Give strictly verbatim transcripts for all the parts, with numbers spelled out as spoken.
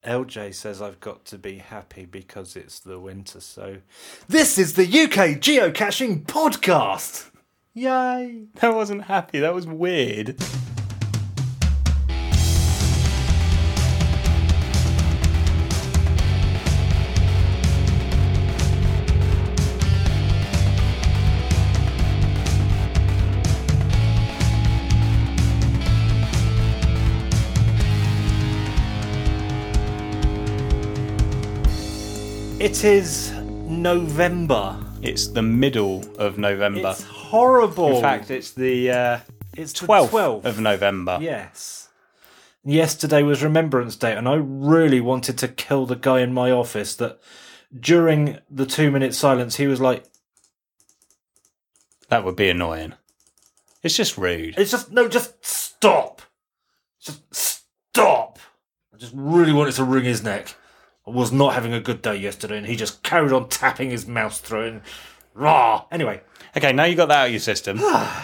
L J says I've got to be happy because it's the winter, so... This is the U K Geocaching Podcast! Yay! That wasn't happy, that was weird. It is November. It's the middle of November. It's horrible. In fact, it's the uh, it's twelfth, the twelfth of November. Yes. Yesterday was Remembrance Day, and I really wanted to kill the guy in my office that during the two-minute silence, he was like... That would be annoying. It's just rude. It's just... No, just stop. Just stop. I just really wanted to wring his neck. I was not having a good day yesterday, and he just carried on tapping his mouse through it. And, rah! Anyway. Okay, now you got that out of your system.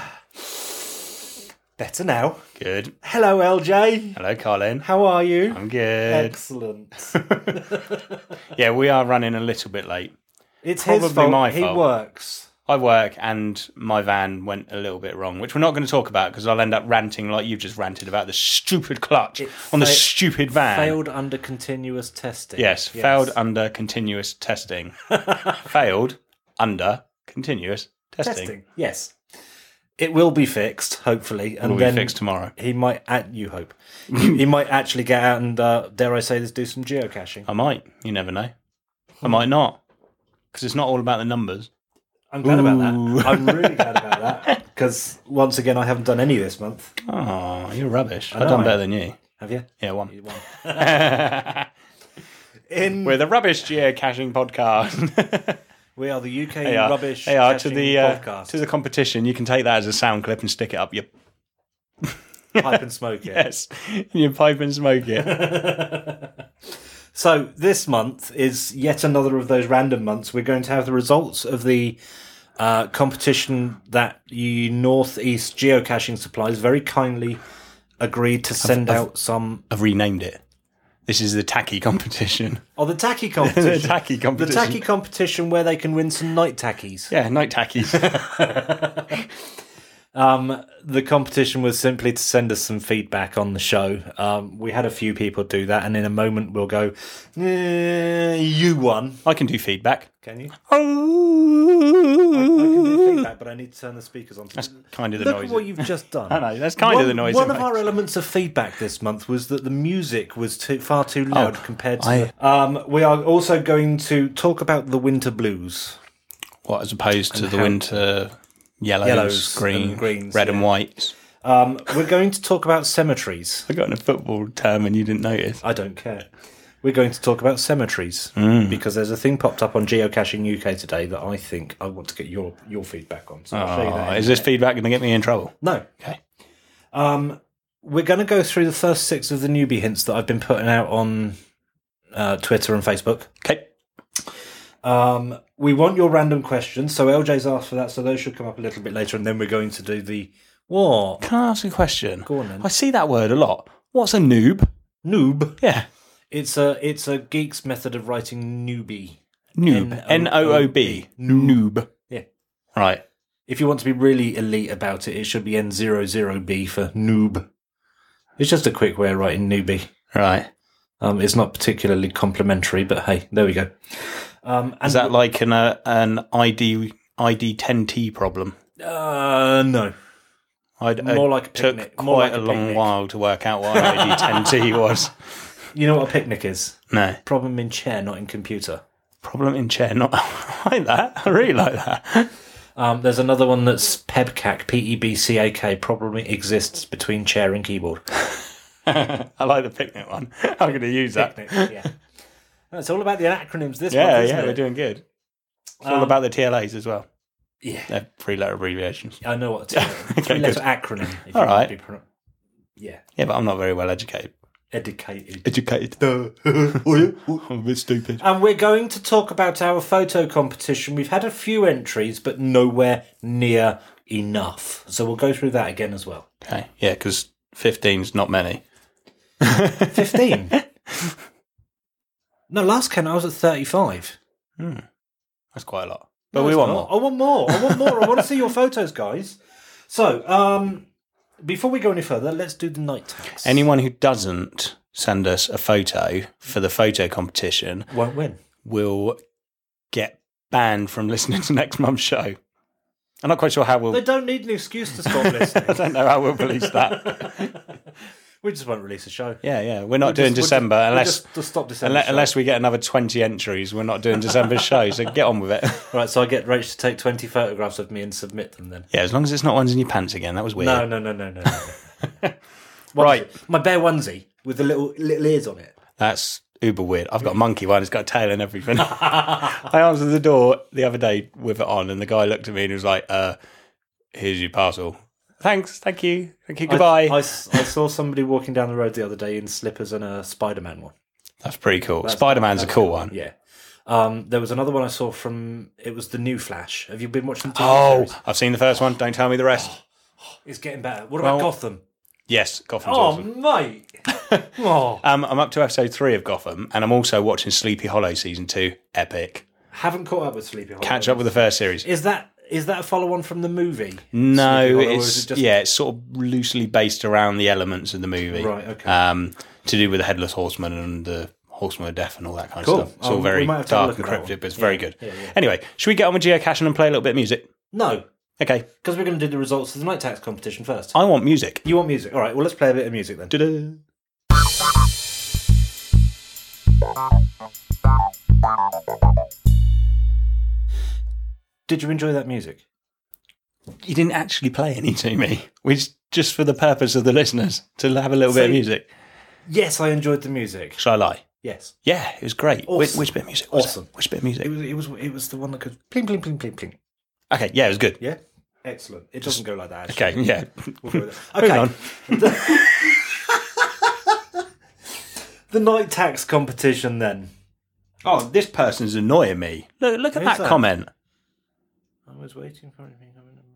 Better now. Good. Hello, L J. Hello, Colin. How are you? I'm good. Excellent. Yeah, we are running a little bit late. It's Probably his fault. my He fault. works. I work and my van went a little bit wrong, which we're not going to talk about because I'll end up ranting like you've just ranted about the stupid clutch It on the fa- stupid van. Failed under continuous testing. Yes, Yes. failed under continuous testing. Failed under continuous testing. testing. Yes. It will be fixed, hopefully, and Will then be fixed tomorrow. he might. At you hope he, he might actually get out and uh, dare I say this, do some geocaching. I might. You never know. I might not because it's not all about the numbers. I'm glad Ooh. about that. I'm really glad about that because once again I haven't done any this month. Oh, you're rubbish. I I've know, done I- better than you. Have you? Yeah, one. You won. In We're the Rubbish Geocaching Podcast. we are the U K They are, rubbish. they are to caching the uh, podcast. to the competition. You can take that as a sound clip and stick it up your Pipe and smoke it. yes, your pipe and smoke it. So this month is yet another of those random months. We're going to have the results of the uh, competition that the Northeast Geocaching Supplies very kindly agreed to send I've- out some... I've renamed it. This is the tacky competition. Oh, the tacky competition. The tacky The competition. tacky competition where they can win some night tackies. Yeah, night tackies. Um, the competition was simply to send us some feedback on the show. Um, we had a few people do that, and in a moment we'll go, eh, you won. I can do feedback. Can you? I, I can do feedback, but I need to turn the speakers on. That's kind of the Look noise. at what you've just done. I know, that's kind one, of the noise. One it of our makes. elements of feedback this month was that the music was too, far too loud Oh, compared to... I- the, um, we are also going to talk about the winter blues. What, as opposed to And the how- winter yellows, Yellows green, and greens, red and yeah. whites. Um, we're going to talk about cemeteries. I got in a football term and you didn't notice. I don't care. We're going to talk about cemeteries Mm. because there's a thing popped up on Geocaching U K today that I think I want to get your, your feedback on. So I'll show you that Oh, in is a this minute. feedback going to get me in trouble? No. Okay. Um, we're going to go through the first six of the newbie hints that I've been putting out on uh, Twitter and Facebook. Okay. Um, we want your random questions, so L J's asked for that, so those should come up a little bit later, and then we're going to do the what? Can I ask a question? Go on then. I see that word a lot. What's a noob? Noob. Yeah. It's a it's a geek's method of writing newbie. Noob. N O O B. Noob. Yeah. Right. If you want to be really elite about it, it should be N zero zero B for noob. It's just a quick way of writing newbie. Right. Um, it's not particularly complimentary, but hey, there we go. Um, and Is that like an uh, an I D I D ten T problem? Uh, no. I'd, More it like a took picnic. quite More like a a long picnic. while to work out what an I D ten T was. You know what a picnic is? No. Problem in chair, not in computer. Problem in chair. Not I like that. I really like that. Um, there's another one that's PEBCAK, P E B C A K, probably exists between chair and keyboard. I like the picnic one. I'm going to use that. Picnic, yeah. It's all about the acronyms this Yeah, month, isn't yeah, it? we're doing good. It's all Um, about the T L As as well. Yeah. They're three-letter abbreviations. I know what to Okay, Three-letter good. acronym. If All you want right. to be pro- yeah. Yeah, but I'm not very well educated. Educated. Educated. I'm a bit stupid. And we're going to talk about our photo competition. We've had a few entries, but nowhere near enough. So we'll go through that again as well. Okay, yeah, because fifteen's not many. fifteen? No, last count I was at thirty-five. Hmm. That's quite a lot. But No, we it's want not. more. I want more. I want more. I want to see your photos, guys. So, um, before we go any further, let's do the night tax. Anyone who doesn't send us a photo for the photo competition won't win. will get banned from listening to next month's show. I'm not quite sure how we'll... They don't need an excuse to stop listening. I don't know how we'll release that. We just won't release a show. Yeah, yeah. We're not We'll doing just- we'll December just- we'll unless... just, just stop December. Unless, unless we get another twenty entries, we're not doing December's show, so get on with it. Right, so I get Rach to take twenty photographs of me and submit them then. Yeah, as long as it's not ones in your pants again. That was weird. No, no, no, no, no. no. Right. My bare onesie with the little little ears on it. That's uber weird. I've got a monkey one. It's got a tail and everything. I answered the door the other day with it on, and the guy looked at me and was like, uh, here's your parcel. Thanks. Thank you. Thank you. Goodbye. I, I, I saw somebody walking down the road the other day in slippers and a Spider-Man one. That's pretty cool. That's- Spider-Man's a that's cool cool. one. Yeah. Um, there was another one I saw from, it was the new Flash. Have you been watching the T V Oh, series? I've seen the first one. Don't tell me the rest. It's getting better. What about Well, Gotham? Yes, Gotham's Oh, awesome. mate. oh. Um, I'm up to episode three of Gotham, and I'm also watching Sleepy Hollow season two. Epic. Haven't caught up with Sleepy Hollow. Catch up with the first series. Is that is that a follow-on from the movie? No, Sleepy Hollow, or it's is it just- yeah, it's sort of loosely based around the elements of the movie. Right, okay. Um, to do with the Headless Horseman and the Horseman of Death and all that kind Cool. of stuff. It's all Um, very we might have to have a dark look and at that cryptic, one. but it's Yeah, very good. yeah, yeah. Anyway, should we get on with geocaching and play a little bit of music? No, Okay, because we're going to do the results of the night tax competition first. I want music. You want music? All right, well, let's play a bit of music then. Da-da. Did you enjoy that music? You didn't actually play any to me. We just, just for the purpose of the listeners to have a little bit of So- music. Yes, I enjoyed the music. Shall I lie? Yes. Yeah, it was great. Which, Awesome. which bit of music? Was Awesome. it? Which bit of music? It was it was it was the one that goes pling pling pling pling pling. Okay, yeah, it was good. Yeah, excellent. It doesn't go like that. Actually. Okay, yeah. We'll go with that. Okay. Moving on. The night tax competition then. Oh, this person's annoying me. Look, look at Who's that, that? comment. I was waiting for anything.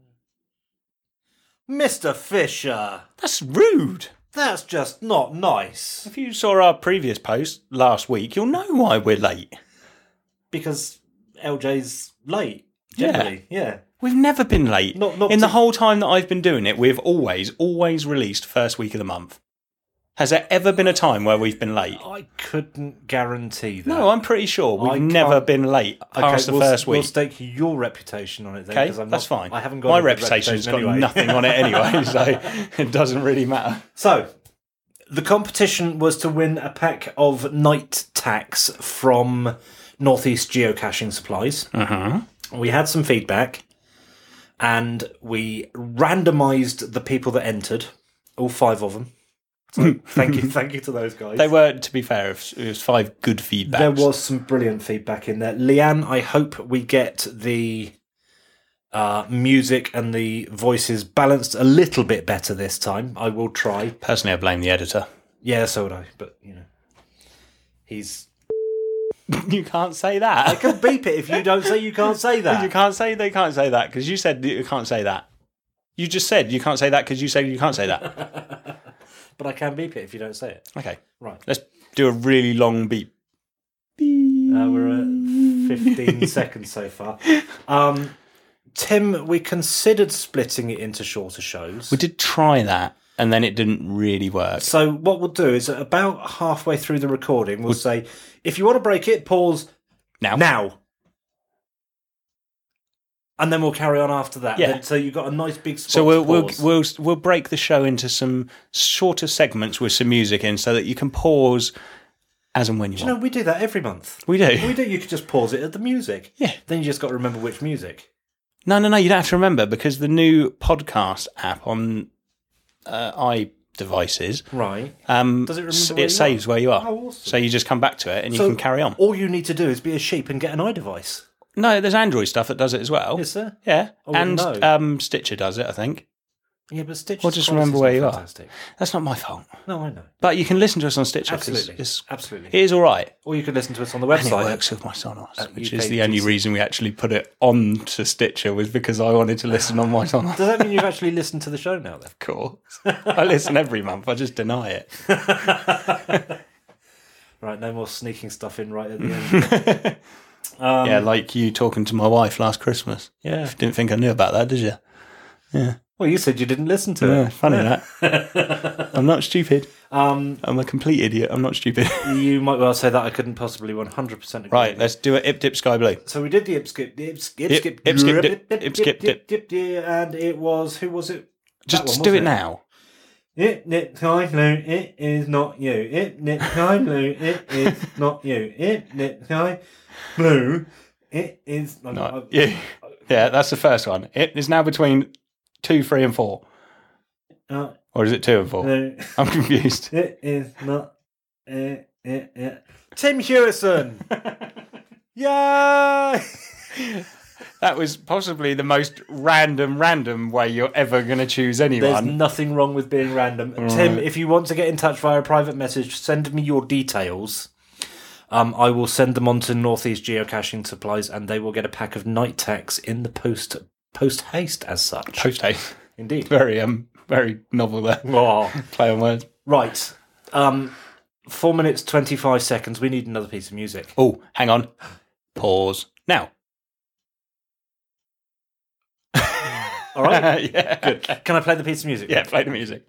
Mister Fisher, That's rude. that's just not nice. If you saw our previous post last week, you'll know why we're late. Because L J's late. Generally, yeah. We've never been late. Not- not In the to- whole time that I've been doing it, we've always, always released first week of the month. Has there ever been a time where we've been late? I couldn't guarantee that. No, I'm pretty sure we've I never can't- been late past the we'll, first we'll week. stake your reputation on it then. Okay, 'cause I'm that's not, fine. I haven't got My a good reputation's got reputation anyway. nothing on it anyway, so it doesn't really matter. So, the competition was to win a pack of night tax from Northeast Geocaching Supplies. Mm-hmm. We had some feedback, and we randomised the people that entered, all five of them. So thank you, thank you to those guys. They were, to be fair, it was five good feedbacks. There was some brilliant feedback in there. Leanne, I hope we get the uh, music and the voices balanced a little bit better this time. I will try. Personally, I blame the editor. Yeah, so would I. But, you know, he's... You can't say that. I can beep it if you don't say you can't say that. You can't say they can't say that because you said you can't say that. You just said you can't say that because you said you can't say that. But I can beep it if you don't say it. Okay, Right. let's do a really long beep. Uh, we're at fifteen seconds so far. Um, Tim, we considered splitting it into shorter shows. We did try that, and then it didn't really work. So what we'll do is about halfway through the recording, we'll say, if you want to break it, pause Now, now. And then we'll carry on after that. Yeah. Then- so you've got a nice big spot so we'll to we'll, pause. we'll we'll break the show into some shorter segments with some music in, so that you can pause as and when you You want. know, we do that every month. we do. We do. You could just pause it at the music. Yeah. Then you just got to remember which music. No, no, no. You don't have to remember because the new podcast app on uh, iDevices Right. um, Does it remember s- where you it saves are? where you are. Oh, awesome. So you just come back to it and you So can carry on. All you need to do is be a sheep and get an iDevice. No, there's Android stuff that does it as well. Is there? Yeah, I wouldn't and know. um, Stitcher does it, I think. Yeah, but Stitch. Well, just remember where you are. That's not my fault. No, I know. But you can listen to us on Stitcher. 'cause Absolutely. It's, Absolutely. it is all right. Or you could listen to us on the And it website. works with my Sonos, At which U K is the only G C. reason we actually put it on to Stitcher was because I wanted to listen on my Sonos. Does that mean you've actually listened to the show now then? Of course. I listen every month. I just deny it. Right, no more sneaking stuff in right at the end. um, yeah, like you talking to my wife last Christmas. Yeah. Didn't think I knew about that, did you? Yeah. Well, you said you didn't listen to Yeah, it. funny that. I'm not stupid. Um, I'm a complete idiot. I'm not stupid. you might well say that. I couldn't possibly one hundred percent agree. Right, let's do it. Ip dip sky blue. So we did the ip skip, the ip skip, Ip- skip, ip skip, dip, ip skip, dip. dip, dip, and it was who was it? Just, That one, just do wasn't it now. It nip sky blue, it is not you. It nip sky blue, it is not you. It nip sky blue, it is not. No, yeah, yeah, that's the first one. It is now between two, three, and four. Uh, Or is it two and four? no, I'm confused. it is not. Uh, uh, uh. Tim Hewison. Yay! That was possibly the most random, random way you're ever going to choose There's anyone. nothing wrong with being random. Right. Tim, if you want to get in touch via a private message, send me your details. Um, I will send them on to Northeast Geocaching Supplies, and they will get a pack of night tax in the post post haste as such. Post haste. Indeed. Very, um, very novel there. Oh. Play on words. Right. Um, four minutes, twenty-five seconds. We need another piece of music. Oh, hang on. Pause. Now. All right? yeah. Good. Can I play the piece of music? Yeah, play the music.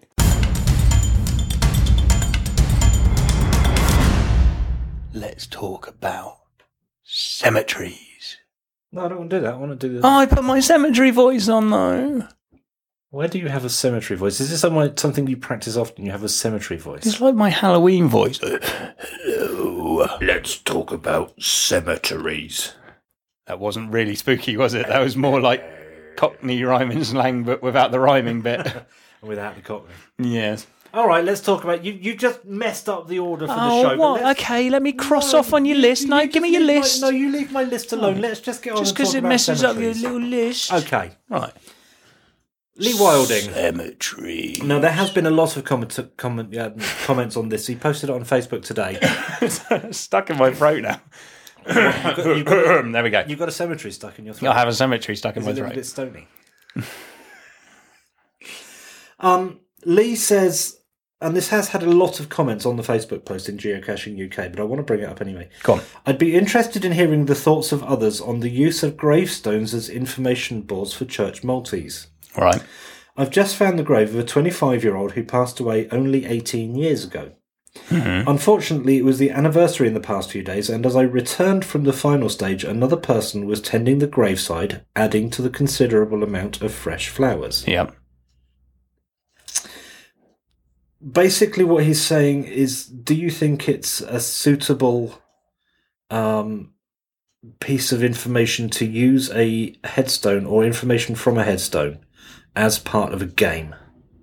Let's talk about cemeteries. No, I don't want to do that. I want to do the... Oh, I put my cemetery voice on though. Where do you have a cemetery voice? Is this somewhere, something you practice often? You have a cemetery voice? It's like my Halloween voice. Hello. Let's talk about cemeteries. That wasn't really spooky, was it? That was more like Cockney rhyming slang, but without the rhyming bit. Without the cockney. Yes. All right, let's talk about... You You just messed up the order for the Oh, show. but what? let's- Okay, let me cross No, off on your you- list. you No, just give me your leave my- list. no, you leave my list alone. Let's just get on Just and because talk it about messes up your cemeteries. little list. Okay. Right. Lee Wilding. Cemetery. Now, there has been a lot of comment, comment, uh, comments on this. He posted it on Facebook today. Stuck in my throat now. You've got, you've got, There we go. you've got a cemetery stuck in your throat. I have a cemetery stuck in Is my it a little throat. bit stony? um, Lee says, and this has had a lot of comments on the Facebook post in Geocaching U K, but I want to bring it up anyway. Go on. I'd be interested in hearing the thoughts of others on the use of gravestones as information boards for church multis. All right. I've just found the grave of a twenty-five-year-old who passed away only eighteen years ago. Mm-hmm. Unfortunately, it was the anniversary in the past few days, and as I returned from the final stage, another person was tending the graveside, adding to the considerable amount of fresh flowers. Yep. Basically, what he's saying is, do you think it's a suitable um, piece of information to use a headstone or information from a headstone as part of a game?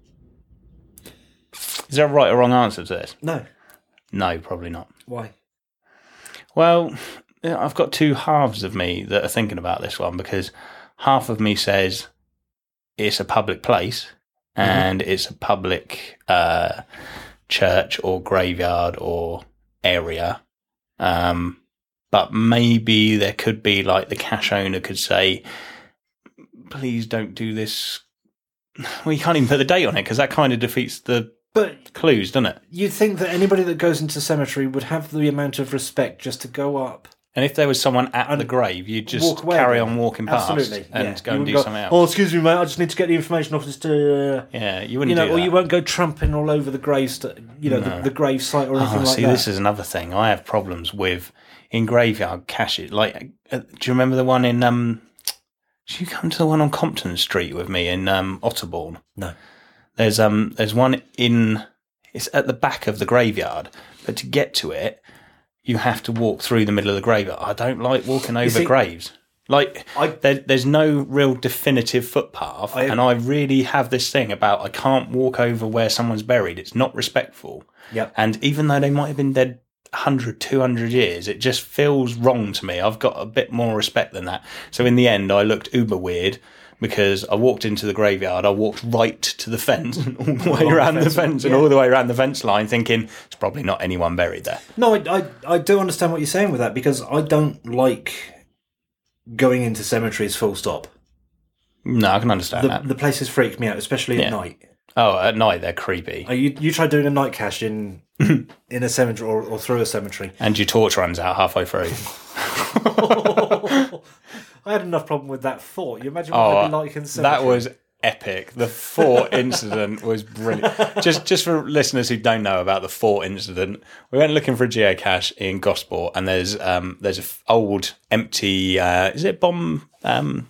Is there a right or wrong answer to this? No. No, probably not. Why? Well, yeah, I've got two halves of me that are thinking about this one because half of me says it's a public place and mm-hmm. it's a public uh, church or graveyard or area. Um, but maybe there could be like the cache owner could say, please don't do this. Well, you can't even put the date on it because that kind of defeats the But clues, doesn't it? you'd think that anybody that goes into cemetery would have the amount of respect just to go up. And if there was someone at And the grave, you'd just walk away carry again. on walking past Absolutely, and yeah. go You and do wouldn't go, something else. Oh, excuse me, mate. I just need to get the information off this. To, uh, yeah, you you wouldn't know, do or that. you won't go tramping all over the grave, st- you know, No. the, the grave site or anything Oh, like see, that. this is another thing. I have problems with in graveyard caches. Like, uh, do you remember the one in? Um, did you come to the one on Compton Street with me in um, Otterbourne? No. There's um, there's one in. It's at the back of the graveyard, but to get to it, you have to walk through the middle of the graveyard. I don't like walking over see, graves. Like, I- there, there's no real definitive footpath, I- and I really have this thing about I can't walk over where someone's buried. It's not respectful. Yep. And even though they might have been dead one hundred, two hundred years, it just feels wrong to me. I've got a bit more respect than that. So in the end, I looked uber weird because I walked into the graveyard, I walked right to the fence, and all the way Along the around the fence, fence, and yeah. all the way around the fence line, thinking it's probably not anyone buried there. No, I, I, I do understand what you're saying with that because I don't like going into cemeteries full stop. No, I can understand The, that. the places freak me out, especially Yeah. at night. Oh, at night they're creepy. Oh, you you try doing a night cache in in a cemetery or, or through a cemetery. And your torch runs out halfway through. I had enough problem with that fort. You imagine what Oh, it'd be like in cemetery. that was epic. The fort incident was brilliant. Just just for listeners who don't know about the fort incident, we went looking for a geocache in Gosport, and there's um there's a f- old empty uh, is it bomb um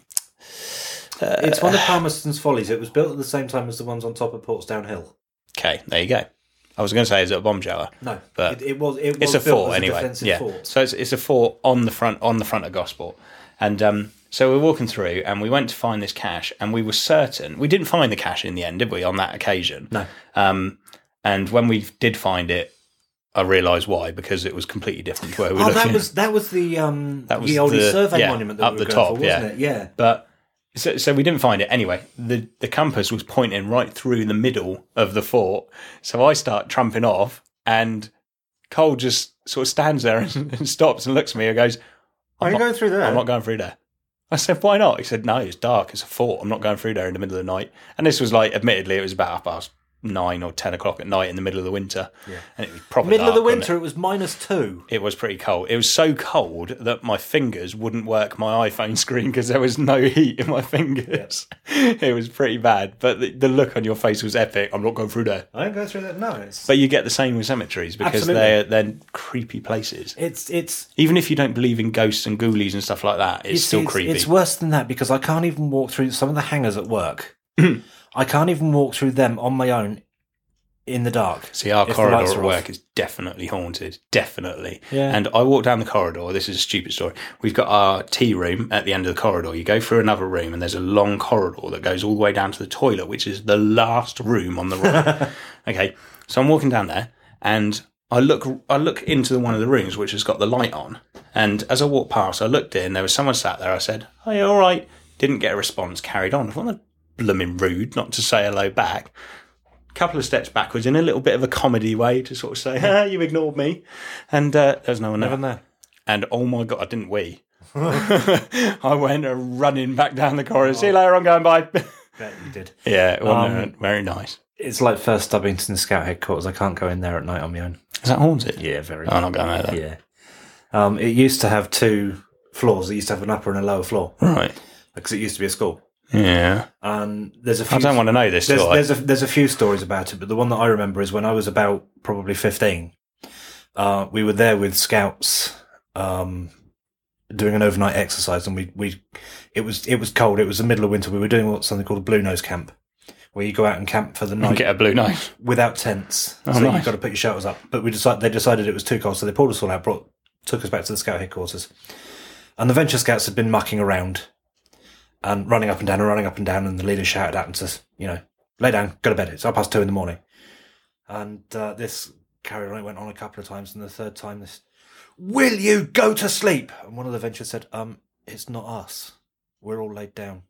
It's one of Palmerston's Follies. It was built at the same time as the ones on top of Portsdown Hill. Okay, there you go. I was going to say, is it a bomb shelter? No, but it, it was. It was it's a built fort as a anyway. defensive Yeah, fort. so it's it's a fort on the front on the front of Gosport, and um, so we're walking through, and we went to find this cache, and we were certain we didn't find the cache in the end, did we? On that occasion, No. Um, and when we did find it, I realised why, because it was completely different to where we were Oh, looking. that was that was the um That was the oldie the- survey yeah, monument that up we were the going top, for, yeah. wasn't it? Yeah. But so, so we didn't find it anyway. The the compass was pointing right through the middle of the fort. So I start trumping off, and Cole just sort of stands there and, and stops and looks at me and goes, Are you not- going through there? I'm not going through there. I said, why not? He said, no, it's dark. It's a fort. I'm not going through there in the middle of the night. And this was like, admittedly, it was about half past nine or ten o'clock at night in the middle of the winter. Yeah. And it was proper Middle of the dark, wasn't winter, it? was minus two. It? It was pretty cold. It was so cold that my fingers wouldn't work my iPhone screen because there was no heat in my fingers. It was pretty bad. But the, the look on your face was epic. I'm not going through there. I don't go through that. No, it's But you get the same with cemeteries because Absolutely. they're they're creepy places. it's it's Even if you don't believe in ghosts and ghoulies and stuff like that, it's, it's still it's, creepy. It's worse than that because I can't even walk through some of the hangars at work. I can't even walk through them on my own in the dark. See, our if the corridor lights at are work off. is definitely haunted. Definitely. Yeah. And I walk down the corridor. This is a stupid story. We've got our tea room at the end of the corridor. You go through another room, and there's a long corridor that goes all the way down to the toilet, which is the last room on the right. Okay. So I'm walking down there, and I look I look into one of the rooms, which has got the light on. And as I walked past, I looked in. There was someone sat there. I said, "Oh, yeah, all right." Didn't get a response. Carried on. I thought, "That's blooming rude not to say hello back." Couple of steps backwards in a little bit of a comedy way to sort of say, ah, you ignored me. And uh, there was no one there. Never there. And oh my God, I didn't wee. I went running back down the corridor. See you later, I'm going by. Bet you did. Yeah, it wasn't Um, uh, very nice. It's like First Stubbington Scout headquarters. I can't go in there at night on my own. Is that haunted? Yeah, very. Oh, I'm not going there then. Yeah. Um, it used to have two floors. It used to have an upper and a lower floor Right. because it used to be a school. Yeah. And there's a few. I don't want to know this, do There's, I? there's a there's a few stories about it, but the one that I remember is when I was about probably fifteen. Uh, we were there with scouts, um, doing an overnight exercise, and we we it was it was cold. It was the middle of winter. We were doing what something called a blue nose camp, where you go out and camp for the And night get a blue nose. without tents. Oh, so nice. you've got to put your shelters up. But we decided they decided it was too cold, so they pulled us all out, brought took us back to the scout headquarters, and the venture scouts had been mucking around. And running up and down and running up and down, and the leader shouted at them to, you know, lay down, go to bed. It's half past two in the morning. And uh, this carried on. It went on a couple of times, and the third time, this, will you go to sleep? And one of the ventures said, um, it's not us. We're all laid down.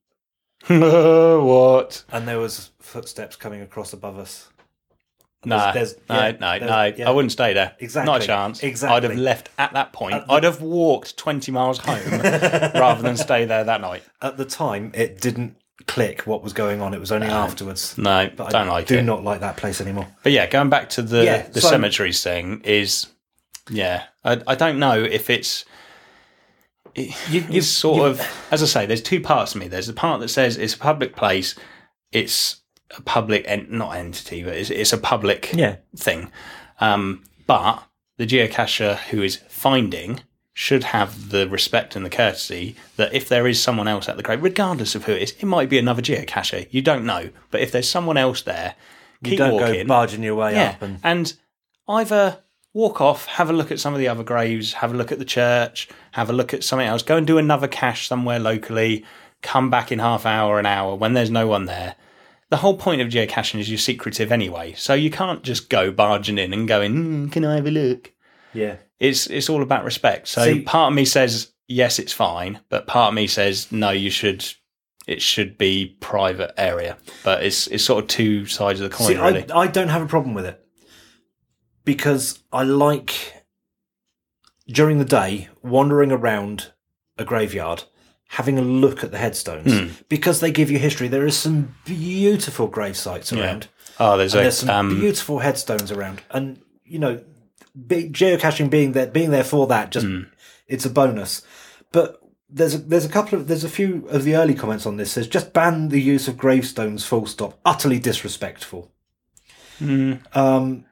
What? And there was footsteps coming across above us. No, There's- no, yeah, no, there's- no. yeah. I wouldn't stay there. Exactly. Not a chance. Exactly. I'd have left at that point. At the- I'd have walked twenty miles home rather than stay there that night. At the time, it didn't click what was going on. It was only afterwards. No, But don't I like do it. not like that place anymore. But yeah, going back to the, Yeah, the so- cemeteries thing is, yeah, I, I don't know if it's, it, You- you- it's sort you- of, as I say, there's two parts to me. There's the part that says it's a public place, it's a public, en- not entity, but it's, it's a public Yeah. thing. Um, but the geocacher who is finding should have the respect and the courtesy that if there is someone else at the grave, regardless of who it is, it might be another geocacher, you don't know. But if there's someone else there, keep You don't walking. go barging your way Yeah, up. And and either walk off, have a look at some of the other graves, have a look at the church, have a look at something else, go and do another cache somewhere locally, come back in half hour, an hour when there's no one there. The whole point of geocaching is you're secretive anyway, so you can't just go barging in and going, mm, can I have a look? yeah. It's it's all about respect. So See- part of me says, yes, it's fine, but part of me says, no, you should... It should be private area, but it's it's sort of two sides of the coin, See, really. I, I don't have a problem with it because I like during the day wandering around a graveyard having a look at the headstones Hmm. because they give you history. There is some beautiful grave sites around. Oh, there's And a there's some um, beautiful headstones around, and you know, be, geocaching being there, being there for that, just Hmm. it's a bonus. But there's a, there's a couple of there's a few of the early comments on this says just ban the use of gravestones. Full stop. Utterly disrespectful. hmm. Um,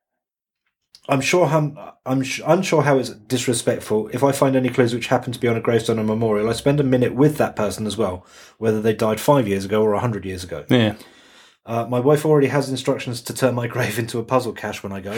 I'm sure I'm, I'm sh- unsure how it's disrespectful. If I find any clues which happen to be on a gravestone or memorial, I spend a minute with that person as well, whether they died five years ago or a hundred years ago. Yeah. Uh, my wife already has instructions to turn my grave into a puzzle cache when I go.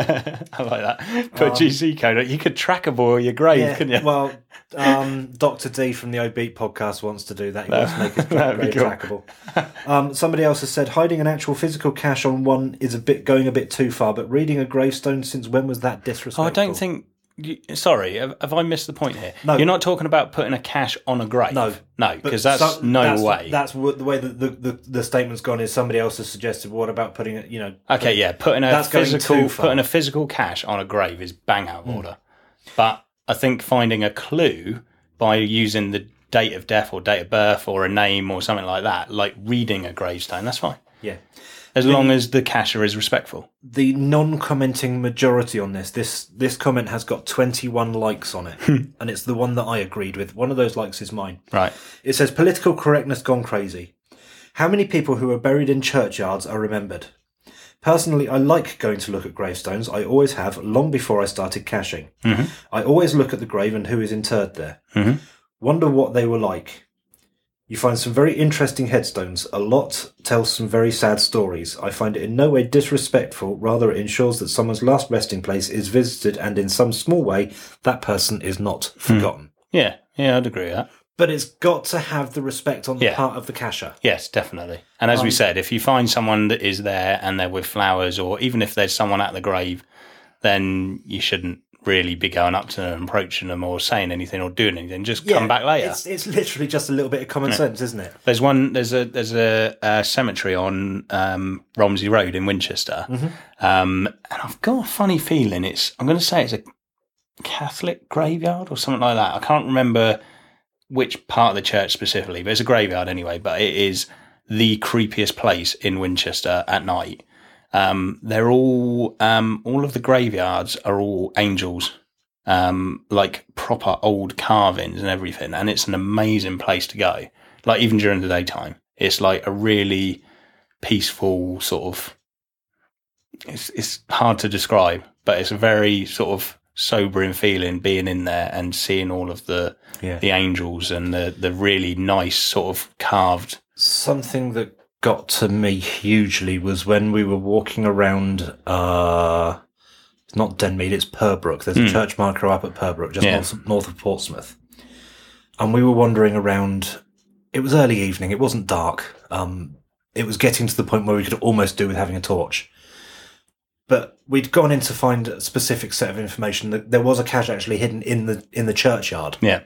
I like that. Put a G C code on. You could trackable your grave, Yeah, couldn't you? well, um, Doctor D from the O Beat podcast wants to do that. He wants to make his That'd be grave cool. trackable. Um, somebody else has said hiding an actual physical cache on one is a bit going a bit too far. But reading a gravestone, since when was that disrespectful? Oh, I don't think. You, sorry, have, have I missed the point here? No. You're not talking about putting a cache on a grave. No. no, But because that's so- no that's, way. That's what the way that the, the, the statement's gone is. Somebody else has suggested. What about putting it? You know. Okay, yeah, putting a That's going physical too far. putting a physical cache on a grave is bang out of order. But I think finding a clue by using the date of death or date of birth or a name or something like that, like reading a gravestone, that's fine. Yeah. As long as the cacher is respectful. The non-commenting majority on this, this this comment has got twenty-one likes on it, and it's the one that I agreed with. One of those likes is mine. Right. It says, political correctness gone crazy. How many people who are buried in churchyards are remembered? Personally, I like going to look at gravestones. I always have, long before I started caching. Mm-hmm. I always look at the grave and who is interred there. Mm-hmm. Wonder what they were like. You find some very interesting headstones. A lot tells some very sad stories. I find it in no way disrespectful. Rather, it ensures that someone's last resting place is visited and in some small way, that person is not forgotten. Yeah, yeah, I'd agree with that. But it's got to have the respect on the Yeah. part of the cacher. Yes, definitely. And as we Um, said, if you find someone that is there and they're with flowers, or even if there's someone at the grave, then you shouldn't really be going up to them and approaching them or saying anything or doing anything. Just come back later. It's, it's literally just a little bit of common sense, isn't it? There's one. There's a there's a, a cemetery on um, Romsey Road in Winchester, Mm-hmm. um, and I've got a funny feeling it's. I'm going to say it's a Catholic graveyard or something like that. I can't remember which part of the church specifically, but it's a graveyard anyway. But it is the creepiest place in Winchester at night. Um, they're all um, all of the graveyards are all angels. Um, like proper old carvings and everything, and it's an amazing place to go. Like even during the daytime, it's like a really peaceful sort of. It's it's hard to describe, but it's a very sort of sobering feeling being in there and seeing all of the Yeah. the angels and the the really nice sort of carved. Something that got to me hugely was when we were walking around, uh, it's not Denmead, it's Purbrook. There's a church marker up at Purbrook, just Yeah. north, north of Portsmouth. And we were wandering around. It was early evening. It wasn't dark. Um, it was getting to the point where we could almost do with having a torch. But we'd gone in to find a specific set of information. That there was a cache actually hidden in the in the churchyard. Yeah,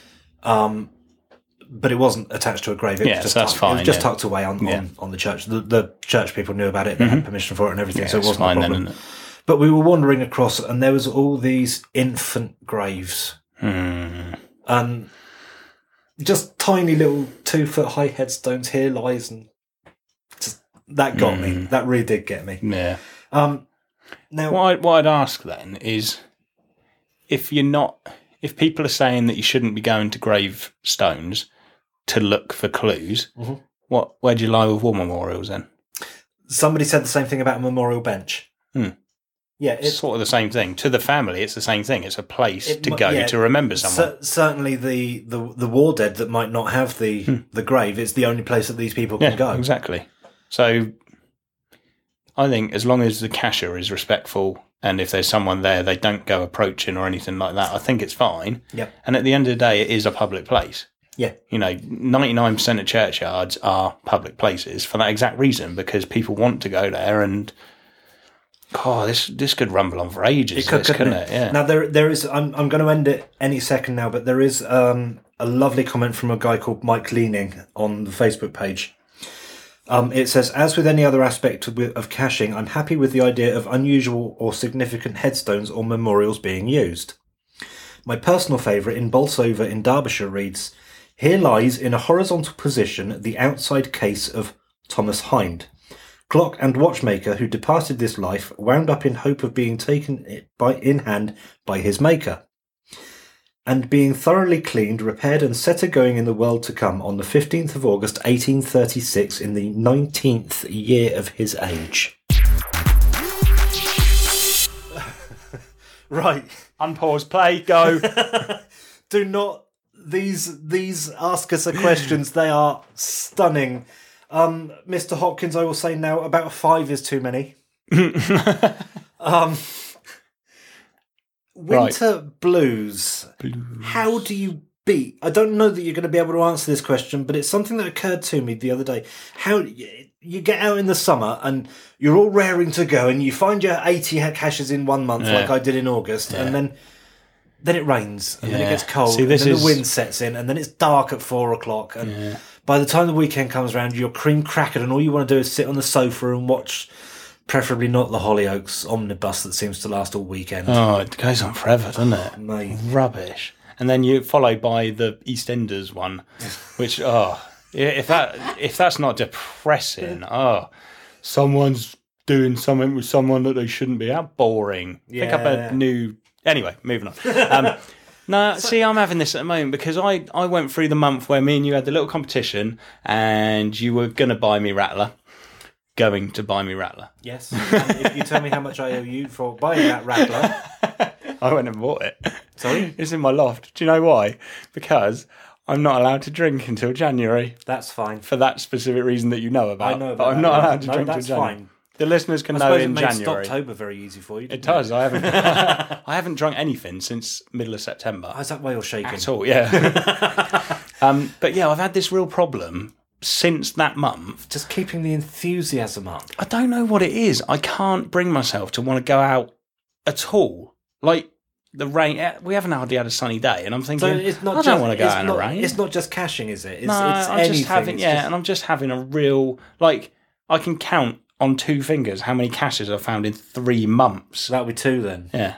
Um, but it wasn't attached to a grave. It Yeah, was just so that's tucked, fine, It was just yeah. tucked away on, Yeah. on, on the church. The, the church people knew about it. They had permission for it and everything, so it it's wasn't fine a then, problem. isn't it? But we were wandering across, and there was all these infant graves, Hmm. and just tiny little two foot high headstones. Here lies, and just, that got me. That really did get me. Yeah. Um, now, What, I, what I'd ask then is if you're not, if people are saying that you shouldn't be going to gravestones to look for clues, Mhm. what where do you lie with war memorials then? somebody said the same thing about a memorial bench. Hmm. Yeah, It's it's sort of the same thing. To the family, it's the same thing. It's a place It to mu- go yeah, to remember someone. cer- certainly the, the the war dead that might not have the the grave. It's the only place that these people can yeah, go. exactly. So I think as long as the cacher is respectful and if there's someone there, they don't go approaching or anything like that, I think it's fine. Yep. And at the end of the day, it is a public place. Yeah. You know, ninety-nine percent of churchyards are public places for that exact reason, because people want to go there and, oh, this this could rumble on for ages. It could, this, couldn't couldn't it? it? Yeah. Now there there is. I'm I'm going to end it any second now, but there is um, a lovely comment from a guy called Mike Leaning on the Facebook page. Um, it says, as with any other aspect of, of caching, I'm happy with the idea of unusual or significant headstones or memorials being used. My personal favourite in Bolsover in Derbyshire reads, Here lies in a horizontal position the outside case of Thomas Hind, clock and watchmaker who departed this life, wound up in hope of being taken by in hand by his maker, and being thoroughly cleaned, repaired and set a-going in the world to come on the fifteenth of August, eighteen thirty-six, in the nineteenth year of his age. Right. Unpause, play, go. Do not... These these ask us a questions. They are stunning. Um, Mister Hopkins, I will say now, about a five is too many. um, winter Right. blues. Blues. How do you beat? I don't know that you're going to be able to answer this question, but it's something that occurred to me the other day. How you get out in the summer and you're all raring to go, and you find your eighty caches in one month, Yeah. like I did in August, Yeah. and then. Then it rains, and then it Yeah. gets cold, See, and this then is- the wind sets in, and then it's dark at four o'clock. And Yeah. by the time the weekend comes around, you're cream crackered, and all you want to do is sit on the sofa and watch, preferably not the Hollyoaks omnibus that seems to last all weekend. Oh, it goes on forever, doesn't it? Mate. Rubbish. And then you followed by the EastEnders one, which, oh, if that if that's not depressing, oh, someone's doing something with someone that they shouldn't be. How boring. Pick up Yeah. a new... Anyway, moving on. Um, no, see, I'm having this at the moment because I, I went through the month where me and you had the little competition and you were going to buy me Rattler. Going to buy me Rattler. Yes. And if you tell me how much I owe you for buying that Rattler. I went and bought it. Sorry? It's in my loft. Do you know why? Because I'm not allowed to drink until January That's fine. for that specific reason that you know about. I know about but I'm that, not yeah. allowed to No, drink that's until January. fine. The listeners can I know suppose it in made January. Stoptober very easy for you. It didn't does. I haven't. I haven't drunk anything since middle of September How's that whale shaking? at all. Yeah. um, but yeah, I've had this real problem since that month. Just keeping the enthusiasm up. I don't know what it is. I can't bring myself to want to go out at all. Like the rain. eh, We haven't hardly had a sunny day, and I'm thinking, So it's not I just, don't want to go it's out in not, the rain. It's not just caching, is it? It's, no, it's I'm anything. just having It's yeah, just- and I'm just having a real like. I can count on two fingers how many caches I've found in three months. That'll be two then. Yeah.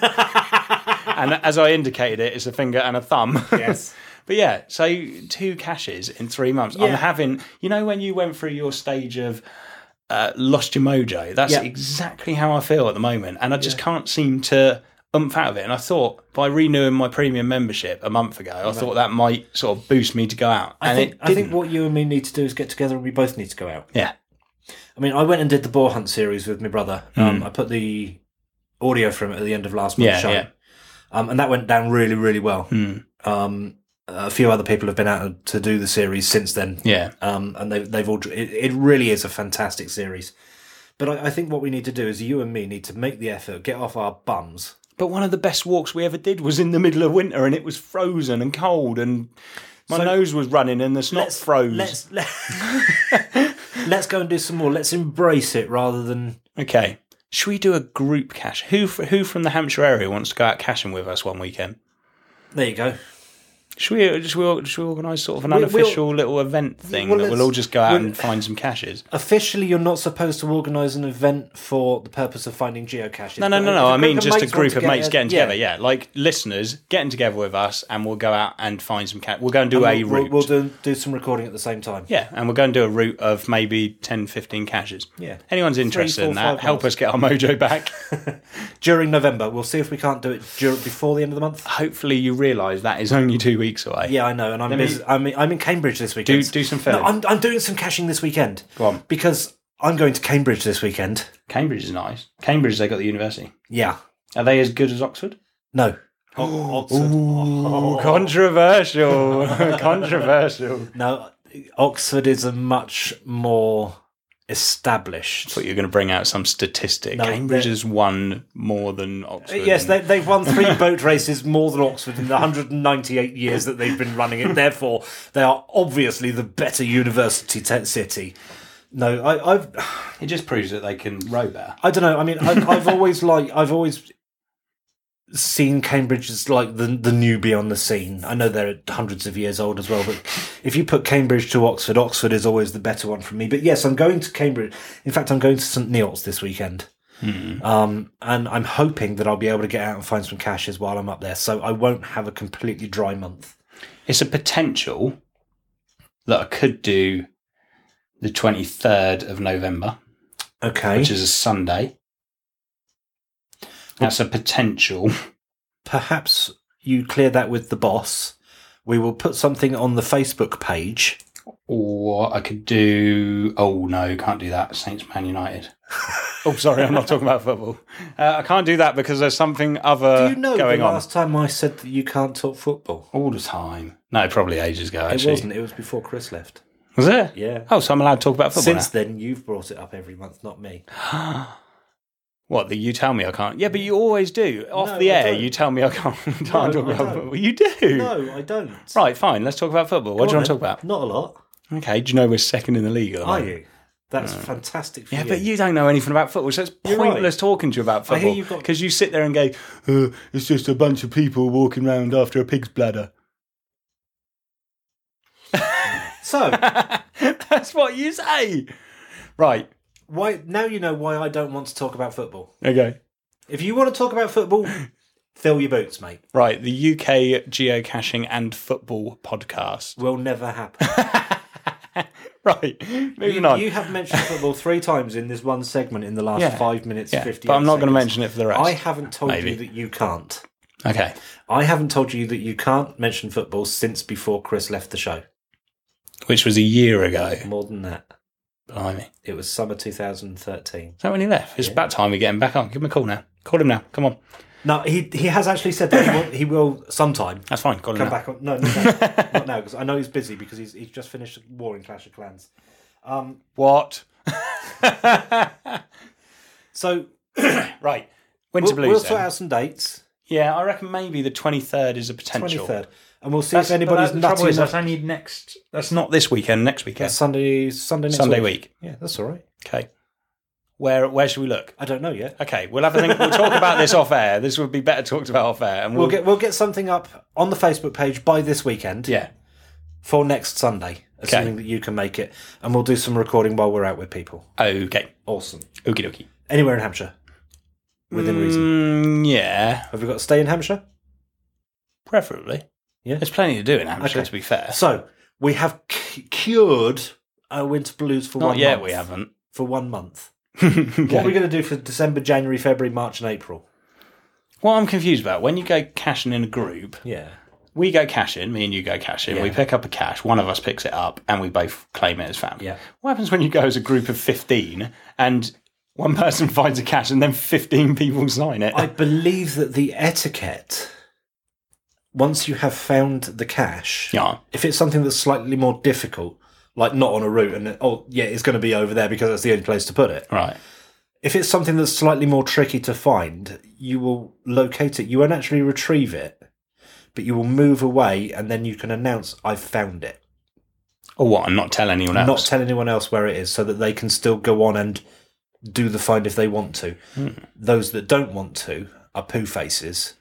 And as I indicated it, it's a finger and a thumb. Yes. But yeah, so two caches in three months. I'm Yeah. having, you know, when you went through your stage of uh, lost your mojo, that's Yeah. exactly how I feel at the moment. And I just can't seem to umph out of it. And I thought by renewing my premium membership a month ago, I thought that might sort of boost me to go out. I and think it I think didn't. what you and me need to do is get together and we both need to go out. Yeah. I mean, I went and did the boar hunt series with my brother. Um, I put the audio from it at the end of last month's Yeah, show. yeah. Um, and that went down really, really well. Hmm. Um, a few other people have been out to do the series since then. Yeah. Um, and they've, they've all, it, it really is a fantastic series. But I, I think what we need to do is you and me need to make the effort, get off our bums. But one of the best walks we ever did was in the middle of winter and it was frozen and cold and my So nose was running and the snot froze. Let's, let, let's go and do some more. Let's embrace it rather than... Okay. Should we do a group cache? Who f- who from the Hampshire area wants to go out caching with us one weekend? There you go. Should we, should we, should we organise sort of an We- we'll- unofficial little event thing well, that we'll let's- all just go out we'll- and find some caches? Officially, you're not supposed to organise an event for the purpose of finding geocaches. No, no, but no, if no. a I mean of just a mates group want of to mates get getting a- together. Yeah, like listeners getting together with us and we'll go out and find some caches. We'll go and do And a we'll, route. we'll, we'll do, do some recording at the same time. Yeah, and we'll go and do a route of maybe ten, fifteen caches. Yeah. Anyone's interested four, in that, five help miles. us get our mojo back. During November. We'll see if we can't do it dur- before the end of the month. Hopefully you realise that is only two weeks away. Yeah, I know, and I'm Let me- busy. I'm, I'm in Cambridge this Do, weekend. do some no, filming. I'm, I'm doing some caching this weekend. Go on. Because I'm going to Cambridge this weekend. Cambridge is nice. Cambridge, they got the university. Yeah. Are they as good as Oxford? No. O- Oxford. Ooh, controversial. Controversial. No, Oxford is a much more established. Thought you were going to bring out some statistic. No, Cambridge they're- has won more than Oxford. Yes, and- they, they've won three boat races more than Oxford in the one hundred ninety-eight years that they've been running it. Therefore, they are obviously the better university t- city. No, I, I've, It just proves that they can row better. I don't know. I mean, I've, I've always like, I've always seen Cambridge as like the the newbie on the scene. I know they're hundreds of years old as well, but if you put Cambridge to Oxford, Oxford is always the better one for me. But yes, I'm going to Cambridge. In fact, I'm going to St Neots this weekend. Hmm. Um, and I'm hoping that I'll be able to get out and find some caches while I'm up there, so I won't have a completely dry month. It's a potential that I could do the twenty-third of November, Okay. which is a Sunday. That's a potential. Perhaps you clear that with the boss. We will put something on the Facebook page. Or I could do... Oh, no, can't do that. Saints Man United. Oh, sorry, I'm not talking about football. Uh, I can't do that because there's something other Do you know going the on. last time I said that you can't talk football? All the time. No, probably ages ago, actually. It wasn't. It was before Chris left. Was it? Yeah. Oh, so I'm allowed to talk about football Since then, you've brought it up every month, not me. now? What, that you tell me I can't? Yeah, but you always do. Off No, the I air, don't. you tell me I can't, can't No, talk I about don't. football. You do. No, I don't. Right, fine. Let's talk about football. What do Go you on want to then. talk about? Not a lot. Okay, do you know we're second in the league at the Are moment? you? That's fantastic for Yeah, you. but you don't know anything about football, so it's You're pointless right. talking to you about I hear football. you've got- Because you sit there and go, oh, it's just a bunch of people walking around after a pig's bladder. So, That's what you say. Right, why now you know why I don't want to talk about football. okay. If you want to talk about football, fill your boots, mate. Right, the U K geocaching and football podcast. Will never happen. Right, moving You, on. you have mentioned football three times in this one segment in the last Yeah. five minutes, yeah, fifty. but I'm not going to mention it for the rest. I haven't told Maybe. you that you can't. Okay. I haven't told you that you can't mention football since before Chris left the show. Which was a year ago. More than that. Blimey. It was summer two thousand thirteen. Is that when he left? It's about time we get him back on. Give him a call now. Call him now. Come on. No, he he has actually said that he will, he will sometime That's fine. Call him come now. back on. No, no, no not now, because I know he's busy because he's he's just finished War in Clash of Clans. Um, What? so Right. Winter we'll, Blues we'll then. sort out some dates. Yeah, I reckon maybe the twenty-third is a potential. twenty-third, and we'll see That's, if anybody's but that- the trouble nutty is, enough. that's only next. That's not this weekend. Next weekend. That's Sunday, Sunday next Sunday week. week. Yeah, that's all right. Okay. Where Where should we look? I don't know yet. Okay, we'll have a think. We'll talk about this off air. This would be better talked about off air, and we'll, We'll get we'll get something up on the Facebook page by this weekend. yeah. For next Sunday, assuming Okay. that you can make it, and we'll do some recording while we're out with people. Okay. Awesome. Okie dokie. Anywhere in Hampshire, within reason. Mm, yeah, Have we got to stay in Hampshire? preferably. Yeah. There's plenty to do in Hampshire, Okay. to be fair. So we have c- cured our winter blues for Not one yet, month. we haven't. For one month. Okay. What are we going to do for December, January, February, March, and April? What I'm confused about, when you go cashing in a group, Yeah. we go cashing, me and you go cashing, Yeah. we pick up a cash, one of us picks it up, and we both claim it as family. Yeah. What happens when you go as a group of fifteen and one person finds a cash and then fifteen people sign it? I believe that the etiquette, once you have found the cash, Yeah. if it's something that's slightly more difficult, like not on a route, and oh yeah, it's going to be over there because that's the only place to put it. Right. If it's something that's slightly more tricky to find, you will locate it. You won't actually retrieve it, but you will move away, and then you can announce, "I've found it." Or what, and not tell anyone else? Not tell anyone else where it is, so that they can still go on and do the find if they want to. Hmm. Those that don't want to are poo faces.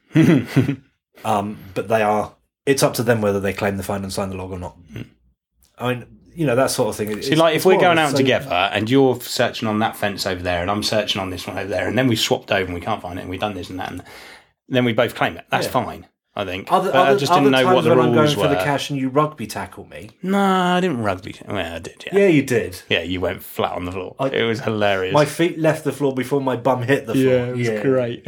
um, but they are. It's up to them whether they claim the find and sign the log or not. I mean, you know, that sort of thing. See, like, if we're going out together and you're searching on that fence over there and I'm searching on this one over there, and then we swapped over and we can't find it and we've done this and that, and then we both claim it. That's Yeah. fine, I think. Other, but other, I just didn't other know what times the when I'm going rules for were. the cash and you rugby tackle me. No, I didn't rugby. Well, I did, yeah. Yeah, you did. Yeah, you went flat on the floor. I- it was hilarious. My feet left the floor before my bum hit the floor. yeah, it was great.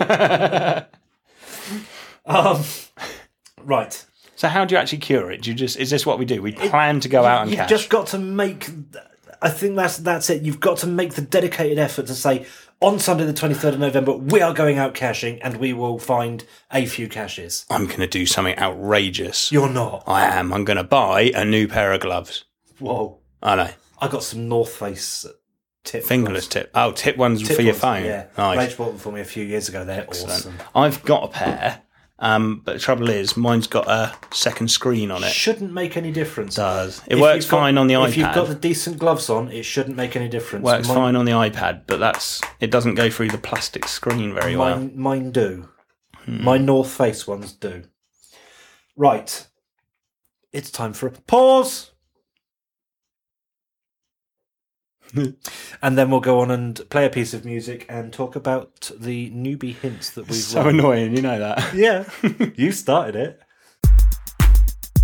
Um, right. So how do you actually cure it? Do you just is this what we do? We plan to go out and You've cash. just got to make. I think that's that's it. You've got to make the dedicated effort to say on Sunday the twenty-third of November we are going out cashing and we will find a few caches. I'm going to do something outrageous. You're not. I am. I'm going to buy a new pair of gloves. Whoa! I know. I got some North Face tip Fingerless tip. Oh, tip ones tip for your ones. phone. Yeah, Nice. Rach bought them for me a few years ago. They're Excellent. awesome. I've got a pair, um, but the trouble is, mine's got a second screen on it. Shouldn't make any difference. It does. It If works you've got- fine on the If you've got iPad. the decent gloves on, it shouldn't make any difference. Works Mine- fine on the iPad, but that's it doesn't go through the plastic screen very well. Mine, mine do. Hmm. My North Face ones do. Right. It's time for a pause. And then we'll go on and play a piece of music and talk about the newbie hints that we've So run. annoying, you know that. Yeah, you started it.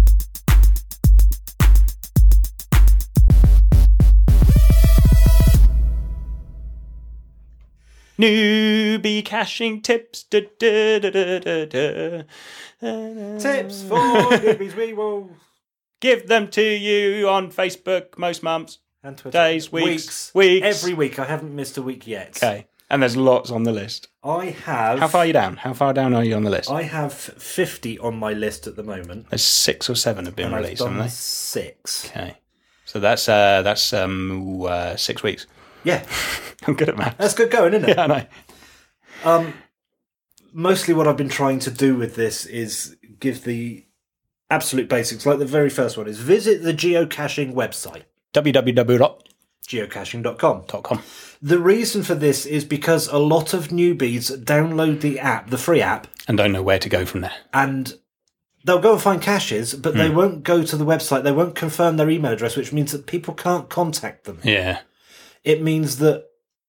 Newbie caching tips. Da, da, da, da, da, da. Tips for newbies. We will give them to you on Facebook most months, and Twitter. days, weeks, weeks, weeks. Every week. I haven't missed a week yet. Okay. And there's lots on the list. I have. How far are you down? How far down are you on the list? I have fifty on my list at the moment. There's six or seven have been and released, I've done haven't they? Six. Okay. So that's uh, that's um, uh, six weeks. Yeah. I'm good at maths. That's good going, isn't it? Yeah, I know. Um, mostly what I've been trying to do with this is give the absolute basics. Like the very first one is visit the geocaching website. w w w dot geocaching dot com. .com. The reason for this is because a lot of newbies download the app, the free app, And don't know where to go from there. and they'll go and find caches, but they won't go to the website. They won't confirm their email address, which means that people can't contact them. Yeah. It means that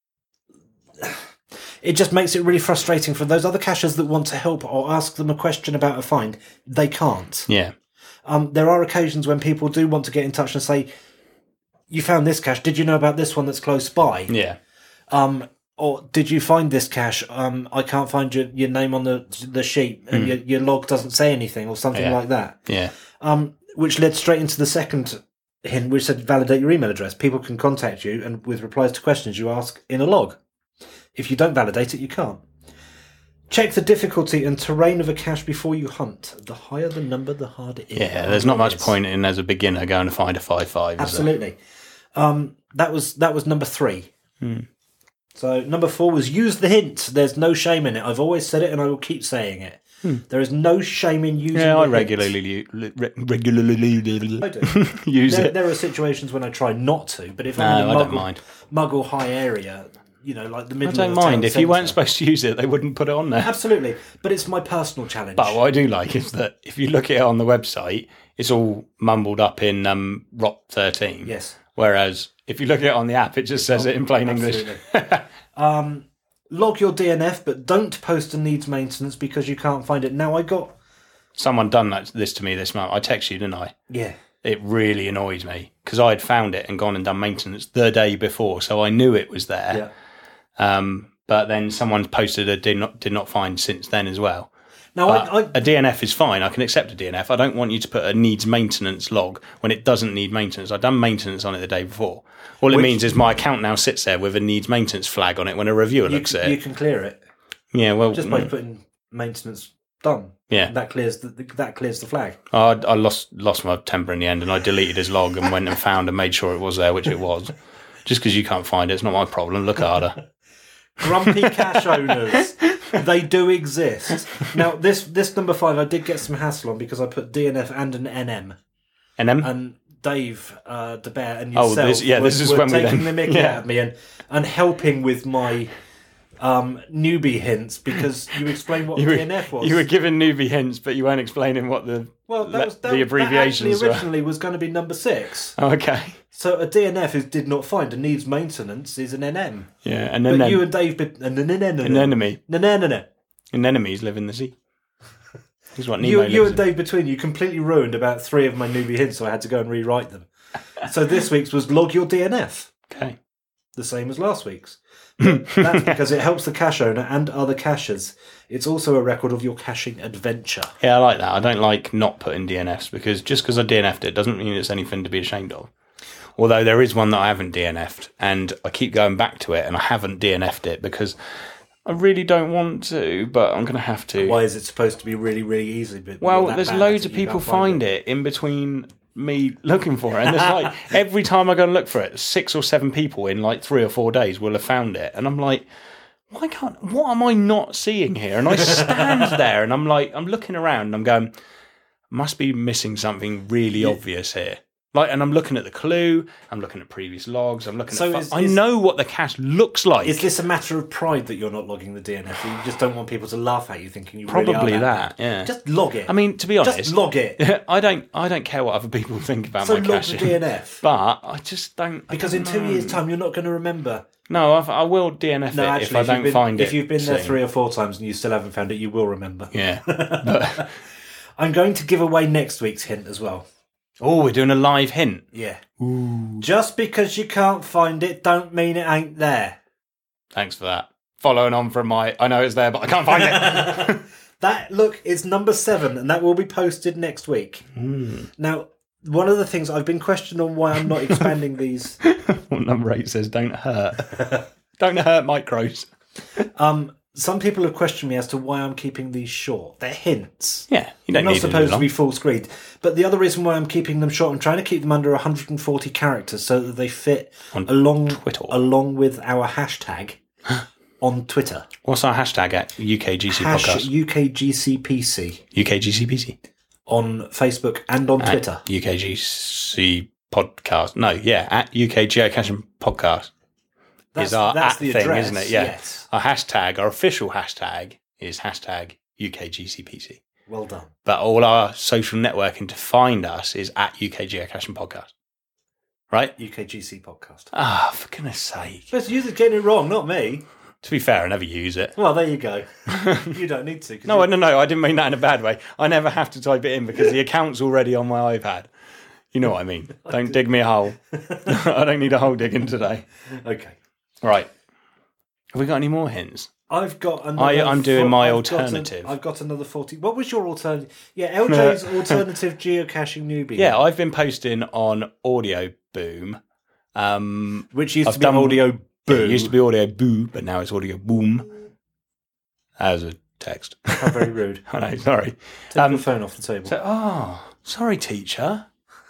it just makes it really frustrating for those other cachers that want to help or ask them a question about a find. They can't. Yeah. Um, there are occasions when people do want to get in touch and say, you found this cache. Did you know about this one that's close by? Yeah. Um, or did you find this cache? Um, I can't find your, your name on the the sheet, and mm. your, your log doesn't say anything, or something yeah. like that. Yeah. Um, which led straight into the second hint, which said validate your email address. People can contact you, and with replies to questions you ask in a log. If you don't validate it, you can't. Check the difficulty and terrain of a cache before you hunt. The higher the number, the harder it is. Yeah, there's not much point in, as a beginner, going to find a five five. Absolutely. Um, that was that was number three. Hmm. So number four was use the hint. There's no shame in it. I've always said it, and I will keep saying it. Hmm. There is no shame in using. Yeah, the I hint. regularly re- regularly I do. use there, it. There are situations when I try not to, but if no, I'm in a I muggle, don't mind. muggle high area, you know, like the middle. I don't of the mind town if centre. you weren't supposed to use it, they wouldn't put it on there. Absolutely, but it's my personal challenge. But what I do like is that if you look at it on the website, it's all mumbled up in um, R O T thirteen. Yes. Whereas if you look at it on the app, it just says oh, it in plain absolutely. English. um, log your D N F, but don't post a needs maintenance because you can't find it. Now, I got... Someone done that, this to me this month. I texted you, didn't I? Yeah. It really annoyed me because I had found it and gone and done maintenance the day before, so I knew it was there. Yeah. Um, but then someone posted a did not, did not find since then as well. Now, I, I, a D N F is fine. I can accept a D N F. I don't want you to put a needs maintenance log when it doesn't need maintenance. I've done maintenance on it the day before. All it which, means is my account now sits there with a needs maintenance flag on it when a reviewer you, looks at it. You can clear it. Yeah, well, just by mm. putting maintenance done. Yeah, that clears the that clears the flag. I, I lost lost my temper in the end, and I deleted his log and went and found and made sure it was there, which it was. Just because you can't find it, it's not my problem. Look harder. Grumpy cache owners. They do exist. Now, this this number five, I did get some hassle on because I put D N F and an N M. N M? And Dave uh, DeBear and yourself oh, this, yeah, were, this is were when taking we then, the mickey yeah. out of me and, and helping with my um, newbie hints because you explained what you were, D N F was. You were giving newbie hints, but you weren't explaining what the well, that was, that, the abbreviations that actually originally were. was going to be number six. Oh, okay. So a D N F is did not find and needs maintenance is an N M. Yeah, and then but you and Dave and an anemone. An enemy. An anemone. Anemones live in the sea. Is what Nemo you, lives you and in. Dave between you completely ruined about three of my newbie hints, so I had to go and rewrite them. So this week's was log your D N F. Okay. The same as last week's. That's because it helps the cache owner and other cachers. It's also a record of your caching adventure. Yeah, I like that. I don't like not putting D N Fs because just because I D N F'd it doesn't mean it's anything to be ashamed of. Although there is one that I haven't D N F'd and I keep going back to it and I haven't D N F'd it because I really don't want to, but I'm going to have to. Why is it supposed to be really, really easy? But well, there's loads of people find it. it in between me looking for it. And there's like, every time I go and look for it, six or seven people in like three or four days will have found it. And I'm like, why can't, what am I not seeing here? And I stand there and I'm like, I'm looking around and I'm going, must be missing something really yeah. obvious here. Like, and I'm looking at the clue, I'm looking at previous logs, I'm looking so at... Is, I is, know what the cache looks like. Is this a matter of pride that you're not logging the D N F? You just don't want people to laugh at you thinking you Probably really are that, that yeah. Just log it. I mean, to be honest... Just log it. I don't I don't care what other people think about so my log caching. the D N F. But I just don't... Because I don't don't in know. two years' time, you're not going to remember. No, I've, I will D N F no, it actually, if I if don't been, find if it If you've been there soon. three or four times and you still haven't found it, you will remember. Yeah. But... I'm going to give away next week's hint as well. Oh, we're doing a live hint. Yeah. Ooh. Just because you can't find it, don't mean it ain't there. Thanks for that. following on from my, I know it's there, but I can't find it. That, look, is number seven, and that will be posted next week. Mm. Now, one of the things I've been questioned on why I'm not expanding these. Well, number eight says, don't hurt. Don't hurt micros. Um, some people have questioned me as to why I'm keeping these short. They're hints. Yeah, you don't They're not need supposed to, to be full screen. But the other reason why I'm keeping them short, I'm trying to keep them under one hundred forty characters so that they fit on along Twitter. along with our hashtag on Twitter. What's our hashtag at U K G C Hash podcast? U K G C P C. U K G C P C. On Facebook and on Twitter. U K G C podcast. No, yeah, at U K Geocaching podcast. That's, is our that's at the thing, address, isn't it? Yeah. Yes. Our hashtag, our official hashtag is hashtag U K G C P C. Well done. But all our social networking to find us is at U K Geocaching podcast. Right? U K G C podcast. Ah, for goodness sake. But you're getting it wrong, not me. To be fair, I never use it. Well, there you go. You don't need to. No, no, no. I didn't mean that in a bad way. I never have to type it in because the account's already on my iPad. You know what I mean. Don't dig me a hole. I don't need a hole digging today. Okay. Right. Have we got any more hints? I've got another... I, I'm doing fo- my I've alternative. Got an, I've got another forty... What was your alternative? Yeah, L J's alternative geocaching newbie. Yeah, I've been posting on Audio Boom. Um, Which used I've to be done- Audio Boo. It used to be Audio Boo, but now it's Audio Boom. As a text. How very rude. I know, sorry. Take Um, your phone off the table. So, oh, sorry, teacher.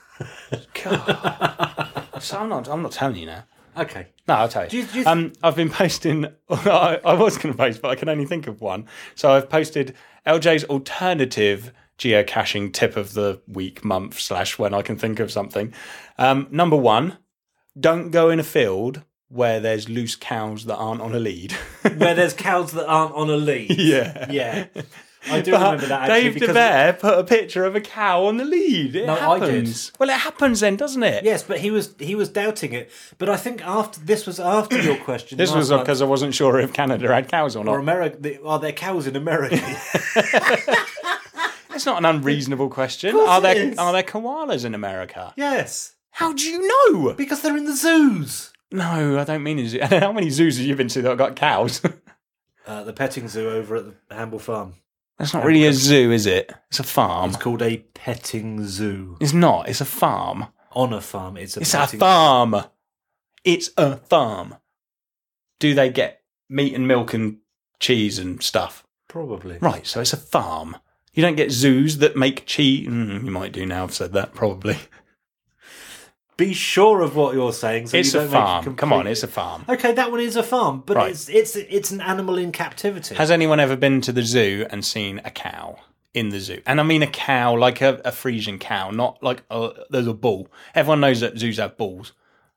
God. So I'm not. I'm not telling you now. Okay. No, I'll tell you. Do you- do you- um, I've been posting. I, I was going to post, but I can only think of one. So I've posted L J's alternative geocaching tip of the week, month slash when I can think of something. Um, number one: don't go in a field where there's loose cows that aren't on a lead. Where there's cows that aren't on a lead. Yeah. Yeah. I do But remember that, actually. Dave because De Bear put a picture of a cow on the lead. It No, I did. happens. Well, it happens then, doesn't it? Yes, but he was he was doubting it. But I think after this was after your question. This last was month, because I wasn't sure if Canada had cows or or not. America. Are there cows in America? It's not an unreasonable question. course Are it there is. are there koalas in America? Yes, How do you know? because they're in the zoos. No, I don't mean a zoo. How many zoos have you been to that have got cows? Uh, the petting zoo over at the Hamble Farm. That's not really a zoo, is it? It's a farm. It's called a petting zoo. It's not. It's a farm. On a farm, it's a It's a petting farm. It's a farm. Do they get meat and milk and cheese and stuff? Probably. Right, so it's a farm. You don't get zoos that make cheese. Mm, you might do now. I've said that, probably. Be sure of what you're saying. So It's you a don't make farm. complete- Come on, it's a farm. Okay, that one is a farm, but Right. it's it's it's an animal in captivity. Has anyone ever been to the zoo and seen a cow in the zoo? And I mean a cow, like a, a Frisian cow, not like a, there's a bull. Everyone knows that zoos have bulls.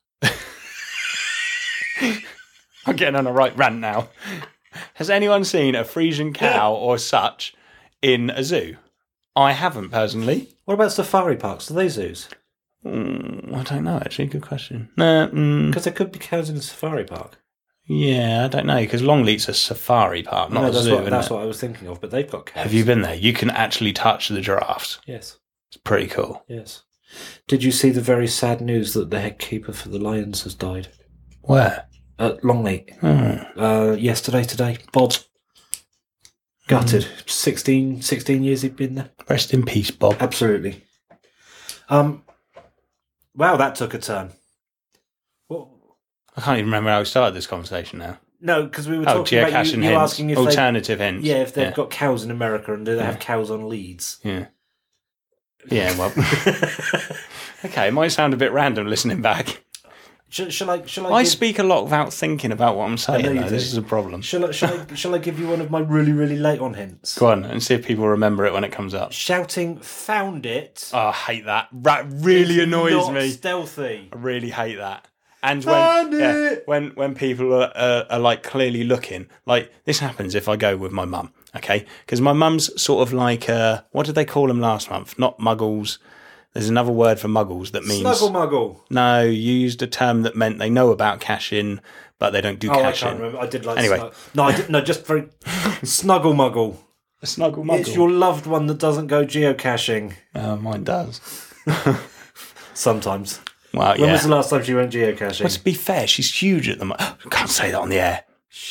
I'm getting on a right rant now. Has anyone seen a Frisian cow or such in a zoo? I haven't personally. What about safari parks? Are they zoos? Mm, I don't know, actually. Good question. No, mm, Because there could be cows in a safari park. yeah, I don't know, because Longleat's a safari park, not no, a that's zoo. what isn't that's it? what I was thinking of. But they've got cows. Have you been there? You can actually touch the giraffes. Yes. It's pretty cool. Yes. Did you see the very sad news that the head keeper for the Lions has died? Where? At Longleat. Hmm. Uh, yesterday, today. Bob. Gutted. sixteen, sixteen years he'd been there. Rest in peace, Bob. Absolutely. Um. Wow, that took a turn. What? I can't even remember how we started this conversation now. No, because we were Oh, talking about you, geocaching you hints. asking if they, Alternative hints. yeah, if they've yeah. got cows in America and do they Yeah. have cows on leads? Yeah. Yeah, well. Okay, it might sound a bit random listening back. Shall, shall I? Shall I? I give, speak a lot without thinking about what I'm saying, know you though. do. This is a problem. Shall I? Shall I? Shall I give you one of my really, really late on hints? Go on and see if people remember it when it comes up. Shouting, "Found it!" Oh, I hate that. That really is annoys not me. Stealthy. I really hate that. And when Found yeah, it! when when people are, uh, are like clearly looking, like this happens if I go with my mum, okay? Because my mum's sort of like uh, what did they call them last month? Not muggles. There's another word for muggles that means Snuggle muggle. no. You used a term that meant they know about caching, but they don't do Oh, I caching. can't remember. I did like. Anyway. snug- no, I did no. Just very snuggle muggle. A snuggle muggle. It's your loved one that doesn't go geocaching. Uh, mine does. Sometimes. Well, When yeah. was the last time she went geocaching? But to be fair, she's huge at the moment. Can't say that on the air. Shh.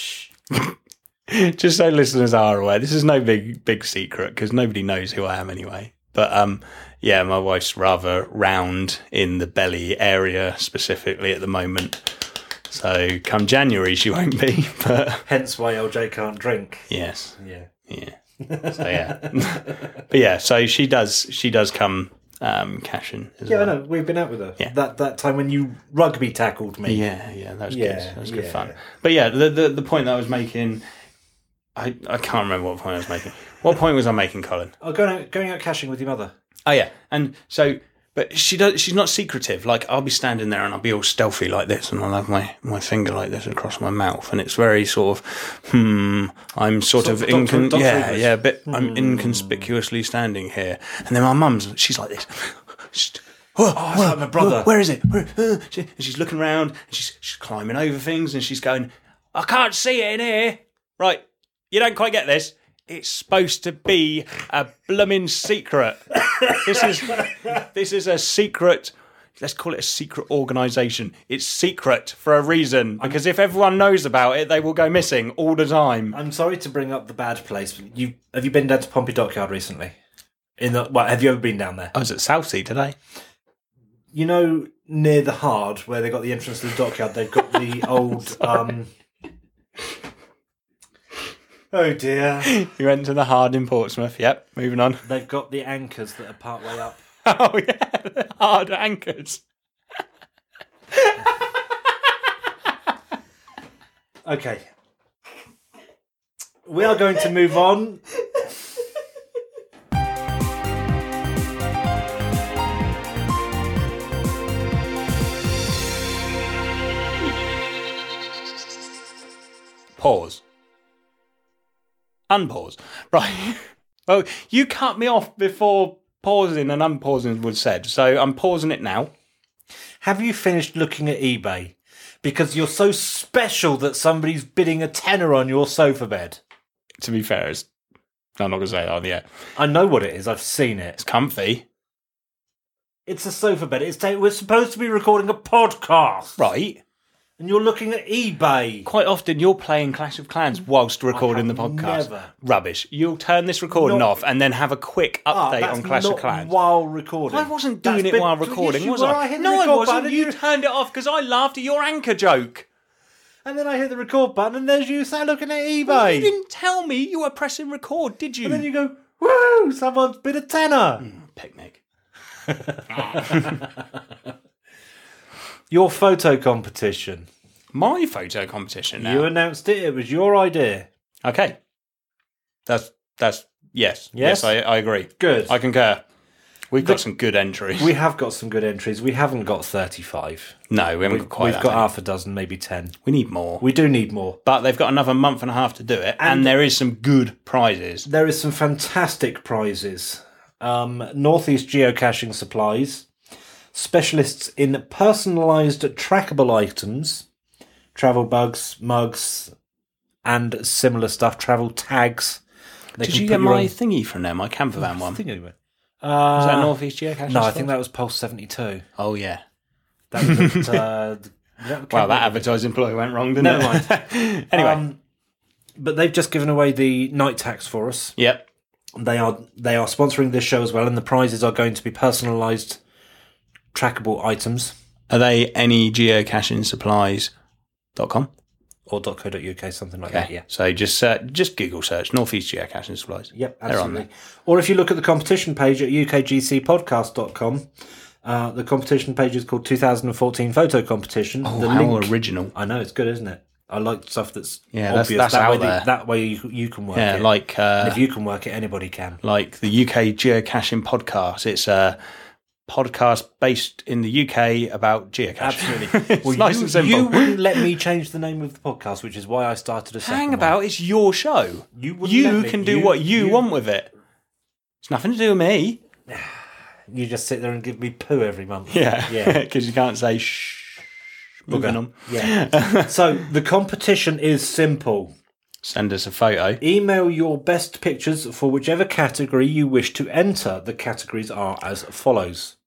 Just so listeners are aware, this is no big big secret because nobody knows who I am anyway. But um, yeah, my wife's rather round in the belly area specifically at the moment. So come January, she won't be. But hence why L J can't drink. yes, Yeah. yeah. So yeah, but yeah, so she does. She does come um, cashing. As Yeah, well. I know. We've been out with her. Yeah. That that time when you rugby tackled me. Yeah, yeah, that was Yeah, good. That was good yeah. fun. But yeah, the, the the point that I was making, I I can't remember what point I was making. What point was I making, Colin? Oh, going out, going out cashing with your mother. Oh yeah, and so, but she does. She's not secretive. Like I'll be standing there and I'll be all stealthy like this, and I'll have my, my finger like this across my mouth, and it's very sort of, hmm. I'm sort, Sort of of incon- Doctor- Doctor yeah, Who's. yeah, a bit. I'm inconspicuously standing here, and then my mum's. She's like this. She's- Oh, it's like my brother. Where is it? Where, uh, she, and she's looking around, and she's she's climbing over things, and she's going, I can't see it in here. Right, you don't quite get this. It's supposed to be a blooming secret. This is this is a secret. Let's call it a secret organisation. It's secret for a reason because if everyone knows about it, they will go missing all the time. I'm sorry to bring up the bad place, but you have you been down to Pompey Dockyard recently? In the well, have you ever been down there? I was at Southsea today. You know, near the Hard, where they got the entrance to the dockyard, they've got the old. Um... Oh dear! You went to the Hard in Portsmouth. Yep. Moving on. They've got the anchors that are part way up. Oh yeah, the Hard anchors. Okay, we are going to move on. Pause. Unpause. Right. Well, you cut me off before pausing and unpausing was said, so I'm pausing it now. Have you finished looking at eBay? Because you're so special that somebody's bidding a tenner on your sofa bed. To be fair, it's, I'm not going to say that on the air. I know what it is. I've seen it. It's comfy. It's a sofa bed. It's ta- we're supposed to be recording a podcast. Right. And you're looking at eBay. Quite often you're playing Clash of Clans whilst recording the have podcast. never. Rubbish. You'll turn this recording Not- off and then have a quick Ah, update that's on Clash not of Clans. while recording. I wasn't doing That's it been- while recording, Yes, you was were. I? hit the No, I record wasn't. button You and turned it off because I laughed at your anchor joke. And then I hit the record button, and there's you sat looking at eBay. Well, you didn't tell me you were pressing record, did you? And then you go, woo! Someone's bid a tenner. Picnic. Your photo competition. My photo competition now. You announced it. It was your idea. Okay. That's, that's, yes. Yes? Yes, I, I agree. Good. I concur. We've got The- some good entries. We have got some good entries. We haven't got thirty-five. no, we haven't We've, got quite we've that got many. half a dozen, maybe ten. We need more. We do need more. But they've got another month and a half to do it, and, And- there is some good prizes. There is some fantastic prizes. Um, Northeast Geocaching Supplies, specialists in personalised trackable items, travel bugs, mugs, and similar stuff. Travel tags. They Did can you put get your my own- thingy from them, my camper van one? thing anyway? Was that Uh, Northeast Geocaching? no, I stuff? think that was Pulse seventy-two. Oh, yeah. That was at, uh, the- that Well, that came- advertising ploy went wrong, didn't Never it? mind. Anyway. Um, but they've just given away the night tax for us. Yep. They are they are sponsoring this show as well, and the prizes are going to be personalised trackable items Are they any geocaching supplies dot com? or .co.uk, something like Okay. that. Yeah. So just search, just Google search Northeast Geocaching Supplies. Yep, They're on absolutely. there. Or if you look at the competition page at u k g c podcast dot com, uh, the competition page is called two thousand fourteen Photo Competition. Oh, the how link, original. I know, it's good, isn't it? I like stuff that's Yeah, that's- obvious. that's that out way, the- there. that way you, you can work Yeah, it. like And uh, if you can work it, anybody can. like the U K Geocaching Podcast. It's a podcast based in the U K about geocaching. Absolutely. It's Well, nice you, and simple. you wouldn't let me change the name of the podcast, which is why I started a second Hang one. about, it's your show. You wouldn't let You me. can do You- what you, you- want with it. It's nothing to do with me. You just sit there and give me poo every month. Yeah, Yeah. because you can't say shh. Moving on. Yeah. So the competition is simple. Send us a photo. Email your best pictures for whichever category you wish to enter. The categories are as follows.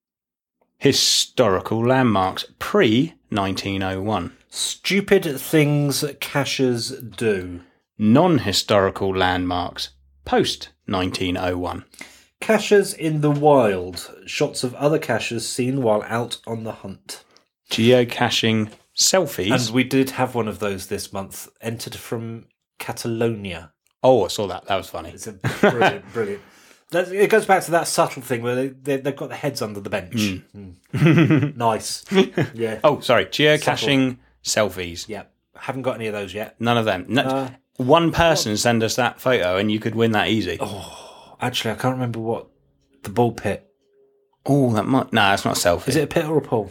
Historical landmarks pre nineteen oh one. Stupid things cachers do. non-historical landmarks post nineteen oh one. Caches in the wild. Shots of other caches seen while out on the hunt. Geocaching selfies. And we did have one of those this month, entered from Catalonia. Oh, I saw that. That was funny. It's a brilliant, brilliant. That, it goes back to that subtle thing where they, they, they've got their heads under the bench. Mm. Mm. Nice. Yeah. Oh, sorry. Geocaching subtle. Selfies. Yeah. Haven't got any of those yet. None of them. No, uh, one person what? Send us that photo and you could win that easy. Oh, actually, I can't remember what the ball pit. Oh, that might. No, it's not a selfie. Is it a pit or a pool?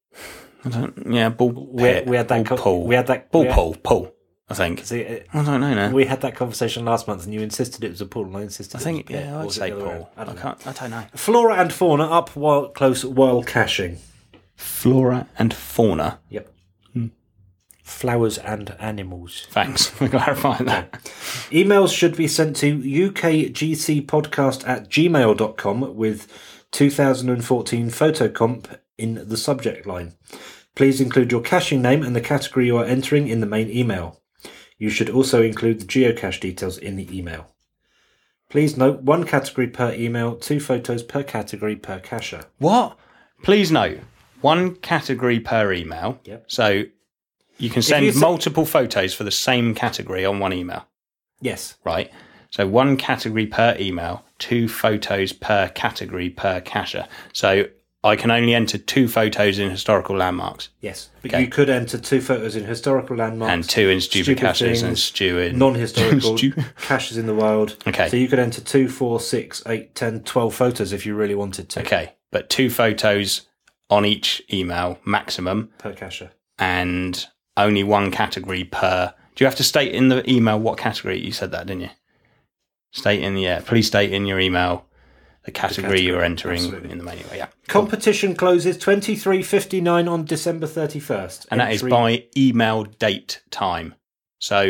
I don't. Yeah, ball pit. We, we had that ball co- pool. We had that ball we had, pool. Pool. I think. See, it, I don't know now. We had that conversation last month, and you insisted it was a pool, and I insisted. I think. It was a pit. Yeah, I'd say pool. I, don't I can't. I don't know. Flora and fauna up while close while caching. Flora and fauna. Yep. Hmm. Flowers and animals. Thanks for clarifying that. Emails should be sent to u k g c podcast at gmail dot com with two thousand fourteen photocomp in the subject line. Please include your caching name and the category you are entering in the main email. You should also include the geocache details in the email. Please note, one category per email, two photos per category per cacher. What? Please note, one category per email. Yep. So you can send you se- multiple photos for the same category on one email. Yes. Right. So one category per email, two photos per category per cacher. So I can only enter two photos in historical landmarks. Yes. But okay. You could enter two photos in historical landmarks. And two in stupid, stupid caches things, and stew in... non-historical caches in the wild. Okay. So you could enter two, four, six, eight, ten, twelve photos if you really wanted to. Okay. But two photos on each email, maximum. Per cacher. And only one category per... Do you have to state in the email what category? You said that, didn't you? State in the... Yeah. Please state in your email... The category, the category you're entering absolutely. In the manual, yeah. Competition closes twenty-three fifty-nine on December thirty-first. And Entry. That is by email date time. So,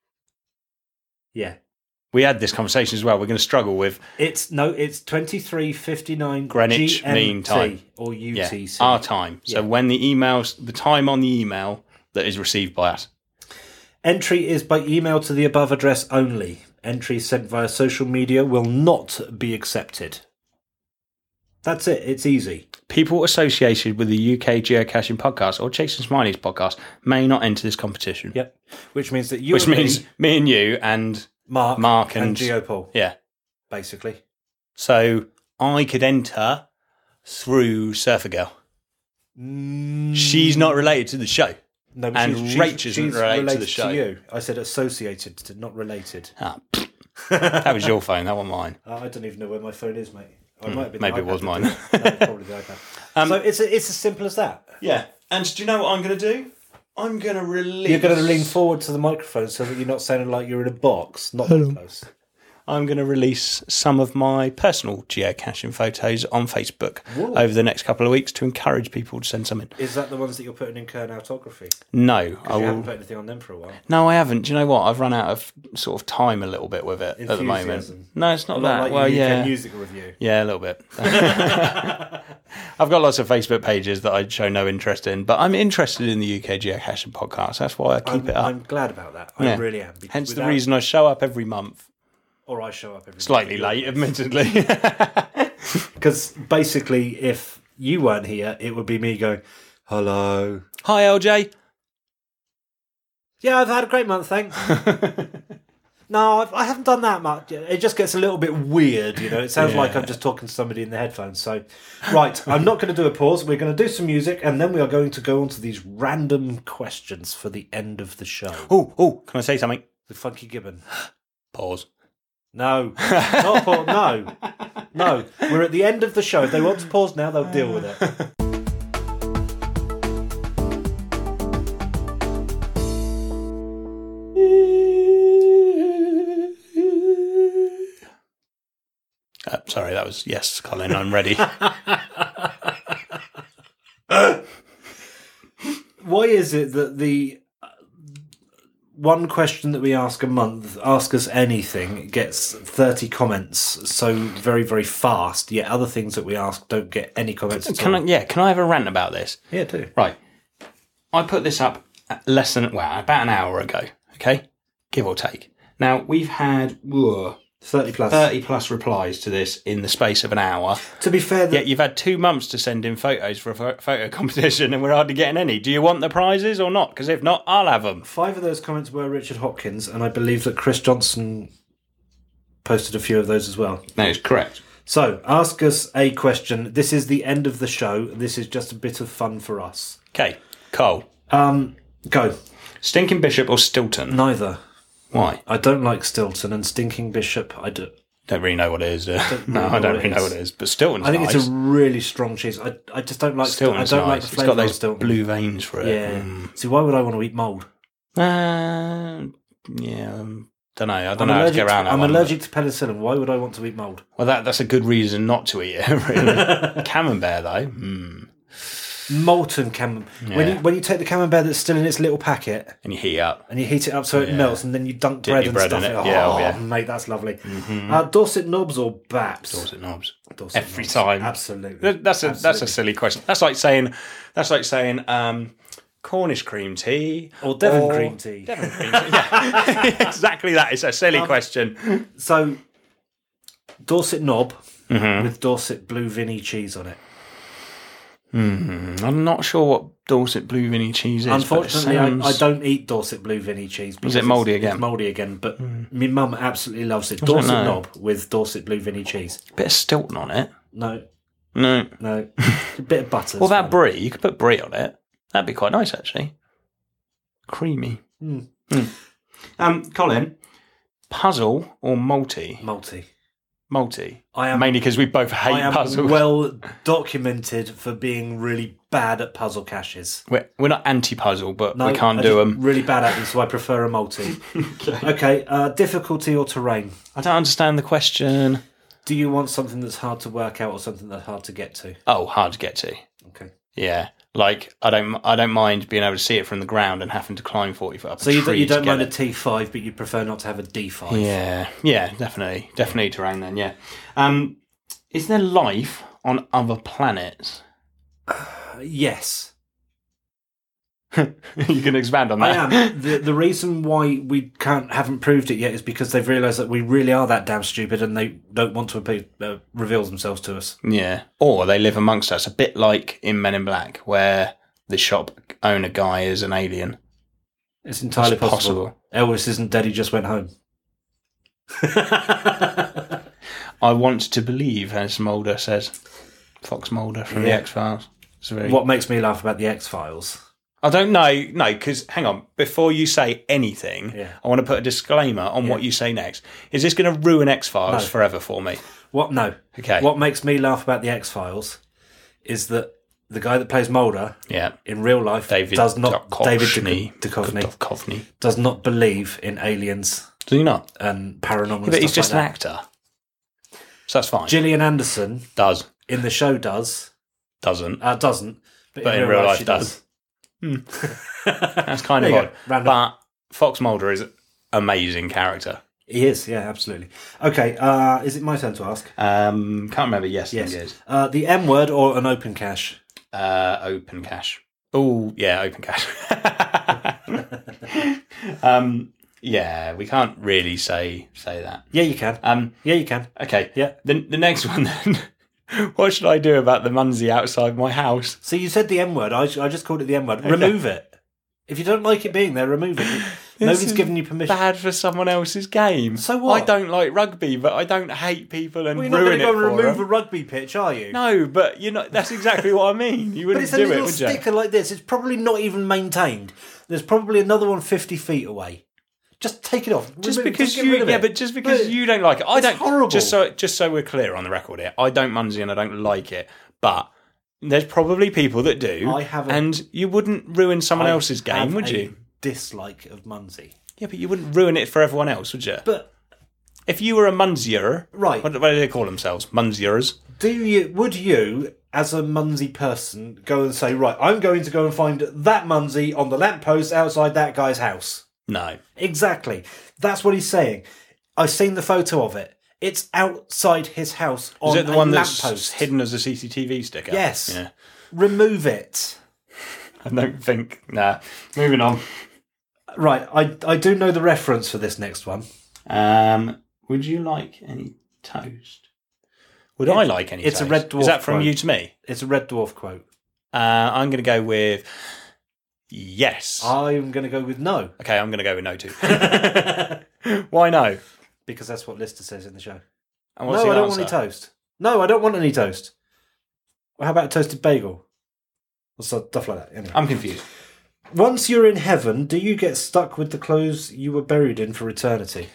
yeah. We had this conversation as well. We're going to struggle with... It's No, it's twenty-three fifty-nine Greenwich G M T Mean Time. Or U T C. Yeah, our time. So yeah. When the emails... The time on the email that is received by us. Entry is by email to the above address only. Entries sent via social media will not be accepted. That's it. It's easy. People associated with the U K Geocaching Podcast or Chasing Smiley's podcast may not enter this competition. Yep. Which means that you Which means me, me and you and Mark, Mark and, and Geopol. Yeah. Basically. So I could enter through Surfer Girl. Mm. She's not related to the show. No, but and she's, Rach she's, isn't she's related, related to the show. To you. I said associated, to not related. Ah, that was your phone, that wasn't mine. Uh, I don't even know where my phone is, mate. I mm, might have been maybe it was mine. no, probably the iPad. Um, so it's it's as simple as that. Yeah. And do you know what I'm going to do? I'm going to release... You're going to lean forward to the microphone so that you're not sounding like you're in a box. Not that close. I'm going to release some of my personal geocaching photos on Facebook Whoa. Over the next couple of weeks to encourage people to send some in. Is that the ones that you're putting in Kern Autography? No. I will... You haven't put anything on them for a while. No, I haven't. Do you know what? I've run out of sort of time a little bit with it at the moment. No, it's not that. Like well, your yeah. U K music review. Yeah, a little bit. I've got lots of Facebook pages that I show no interest in, but I'm interested in the U K Geocaching Podcast. That's why I keep I'm, it up. I'm glad about that. I yeah. really am. Hence without... the reason I show up every month. Or I show up every Slightly late, admittedly. Because basically, if you weren't here, it would be me going, hello. Hi, L J. Yeah, I've had a great month, thanks. No, I've, I haven't done that much. It just gets a little bit weird, you know. It sounds yeah. like I'm just talking to somebody in the headphones. So, right, I'm not going to do a pause. We're going to do some music, and then we are going to go on to these random questions for the end of the show. Oh, oh, can I say something? The Funky Gibbon. Pause. No, not pause. No, no. We're at the end of the show. If they want to pause now, they'll deal with it. Uh, sorry, that was yes, Colin. I'm ready. Why is it that the one question that we ask a month, Ask Us Anything, gets thirty comments so very, very fast, yet other things that we ask don't get any comments at can all? I, yeah, can I have a rant about this? Yeah, do. Right. I put this up less than, well, about an hour ago, okay? Give or take. Now, we've had whoa, thirty plus. thirty plus replies to this in the space of an hour. To be fair, the- Yet you've had two months to send in photos for a pho- photo competition and we're hardly getting any. Do you want the prizes or not? Because if not, I'll have them. five of those comments were Richard Hopkins, and I believe that Chris Johnson posted a few of those as well. That is correct. So, ask us a question. This is the end of the show. This is just a bit of fun for us. Okay, Cole. Um, go. Stinking Bishop or Stilton? Neither. Why? I don't like Stilton, and Stinking Bishop, I do. Don't really know what it is. Uh, Don't no, really I don't know what really it know is. what it is. But Stilton's I think nice. it's a really strong cheese. I, I just don't like Stilton's I don't like nice. the It's got flavour of those Stilton. blue veins for it. Yeah. Mm. See, why would I want to eat mould? Uh, yeah, um, don't know. I don't I'm know how to allergic get around to, that I'm one, allergic to penicillin. Why would I want to eat mould? but- Well, that, that's a good reason not to eat it, really. Camembert, though. Mm. Molten camembert. When Yeah. you when you take the camembert that's still in its little packet And you heat up. and you heat it up so it Yeah. melts, and then you dunk Dip bread your and bread stuff in in it. it. Yeah, Oh, oh, yeah. mate, that's lovely. Uh, Dorset knobs or Baps? Dorset knobs. Dorset Every knobs. time. Absolutely. That- That's a that's a Absolutely. silly question. That's like saying that's like saying um, Cornish cream tea Or Devon cream tea. Devon cream tea. Yeah, exactly that. It's a silly Um, question. So, Dorset knob Mm-hmm. with Dorset blue Vinny cheese on it. I'm not sure what Dorset blue Vinny cheese is. but it Unfortunately, sounds- I, I don't eat Dorset blue Vinny cheese. because it mouldy it's- again? It's mouldy again, but my mum absolutely loves it. don't Dorset know. knob with Dorset blue Vinny cheese. bit of Stilton on it. No, No. no. A bit of butter. What about brie? You could put brie on it. That'd be quite nice, actually. Creamy. Mm. Mm. Um, Colin, puzzle or multi? multi? Multi. I am Mainly because we both hate I am puzzles. well documented for being really bad at puzzle caches. we're, we're not anti-puzzle, but No, we can't I'm do just them. Really bad at them, so I prefer a multi. Okay, uh, difficulty or terrain? I don't understand the question. Do you want something that's hard to work out or something that's hard to get to? Oh, hard to get to. Okay. Yeah, like I don't, I don't mind being able to see it from the ground and having to climb forty foot up. So a you, tree don't- you to don't get mind a it. T five, but you prefer not to have a D five? Yeah, yeah, definitely, definitely terrain. Then, yeah. Um, is there life on other planets? Uh, yes. You can expand on I that. am. The, the reason why we can't haven't proved it yet is because they've realised that we really are that damn stupid and they don't want to appear, uh, reveal themselves to us. Yeah, or they live amongst us, a bit like in Men in Black, where the shop owner guy is an alien. It's entirely It's possible. possible. Elvis isn't dead, he just went home. I want to believe, as Mulder says, Fox Mulder from the Yeah. X Files. It's very. What makes me laugh about the X-Files? I don't know, no, because hang on, before you say anything, Yeah. I want to put a disclaimer on what you say next. Is this going to ruin X Files No. forever for me? What? No. Okay. What makes me laugh about the X-Files is that the guy that plays Mulder Yeah. in real life David does not Duchovny. David Duchovny, Duchovny Duchovny. does not believe in aliens Do you not? and paranormal. Yeah, and but he's stuff just an like actor. So that's fine. that. Gillian Anderson Does. in the show does Doesn't. uh, doesn't, but, But in, real life, she does. That's kind of There you odd. go. Random. But Fox Mulder is an amazing character. He is, yeah, absolutely. Okay, uh, is it my turn to ask? Um, can't remember. Yes, I Yes. think it is. Uh, the M word or an open cache? Uh, open cache. Oh, yeah, open cache. um, yeah, we can't really say say that. Yeah, you can. Um, Yeah, you can. okay. Yeah. The the next one then. What should I do about the Munsey outside my house? So you said the M word. I, I just called it the M word. Remove it. If you don't like it being there, remove it. Nobody's is given you permission. Bad for someone else's game. So what? I don't like rugby, but I don't hate people and Well, you're not ruin going to it go and for remove them. a rugby pitch, are you? No, but you know that's exactly what I mean. You But wouldn't it's a do it, little would you? sticker like this. It's probably not even maintained. There's probably another one fifty feet away. Just take it off. Just Remove it. because get you, rid of yeah, it. but just because But you don't like it, I it's don't. horrible. Just so, just so we're clear on the record here, I don't Munsey and I don't like it, but there's probably people that do. I have a- and you wouldn't ruin someone I else's game, have would a you? Dislike of Munsey. Yeah, but you wouldn't ruin it for everyone else, would you? But If you were a Munseyer, Right. What, what do they call themselves? Munseyers. do you? Would you, as a Munsey person, go and say, right, I'm going to go and find that Munsey on the lamppost outside that guy's house? No. Exactly. That's what he's saying. I've seen the photo of it. It's outside his house on Is it the a one that's lamppost. hidden as a C C T V sticker? Yes. Yeah. Remove it. I don't think. Nah. Moving on. Right, I I do know the reference for this next one. Um, would you like any toast? Would It- I like any it's a toast? Red Dwarf Is that from quote. you to me? It's a Red Dwarf quote. Uh, I'm going to go with yes. I'm going to go with no. Okay, I'm going to go with no too. Why no? Because that's what Lister says in the show. And what's No, the I don't answer? want any toast. No, I don't want any toast. Well, how about a toasted bagel? Or so- stuff like that. Anyway. I'm confused. Once you're in heaven, do you get stuck with the clothes you were buried in for eternity?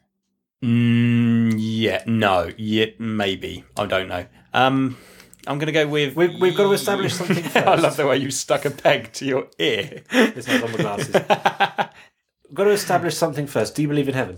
Mm, yeah, no, yeah, maybe. I don't know. Um, I'm going to go with. We've, we've got to establish something first. I love the way you stuck a peg to your ear. It's not on my glasses. We've got to establish something first. Do you believe in heaven?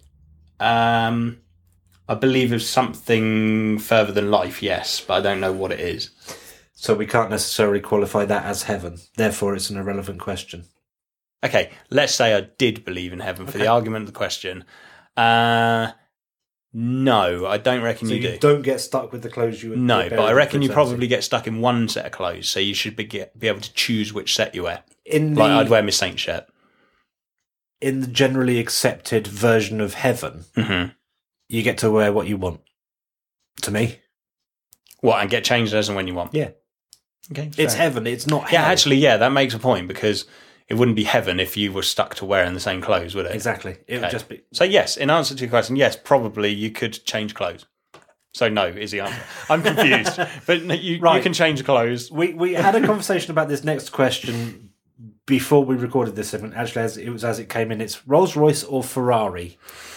Um, I believe of something further than life, yes, but I don't know what it is. So we can't necessarily qualify that as heaven. Therefore, it's an irrelevant question. Okay, let's say I did believe in heaven for Okay. the argument of the question. Uh, no, I don't reckon So you, you do. don't get stuck with the clothes you were No, were but buried I in reckon for you eternity. probably get stuck in one set of clothes, so you should be get, be able to choose which set you wear. In the, Like I'd wear my Saint shirt. in the generally accepted version of heaven, Mm-hmm. you get to wear what you want. To me, What, and get changed as and when you want? yeah, Okay, it's fair. heaven. It's not Yeah, hell. actually, yeah, that makes a point because it wouldn't be heaven if you were stuck to wearing the same clothes, would it? Exactly. It would Okay. just be. So yes, in answer to your question, yes, probably you could change clothes. So no is the answer. I'm confused, but no, you, Right. you can change clothes. We we had a conversation about this next question before we recorded this segment. Actually, as it was as it came in, it's Rolls Royce or Ferrari.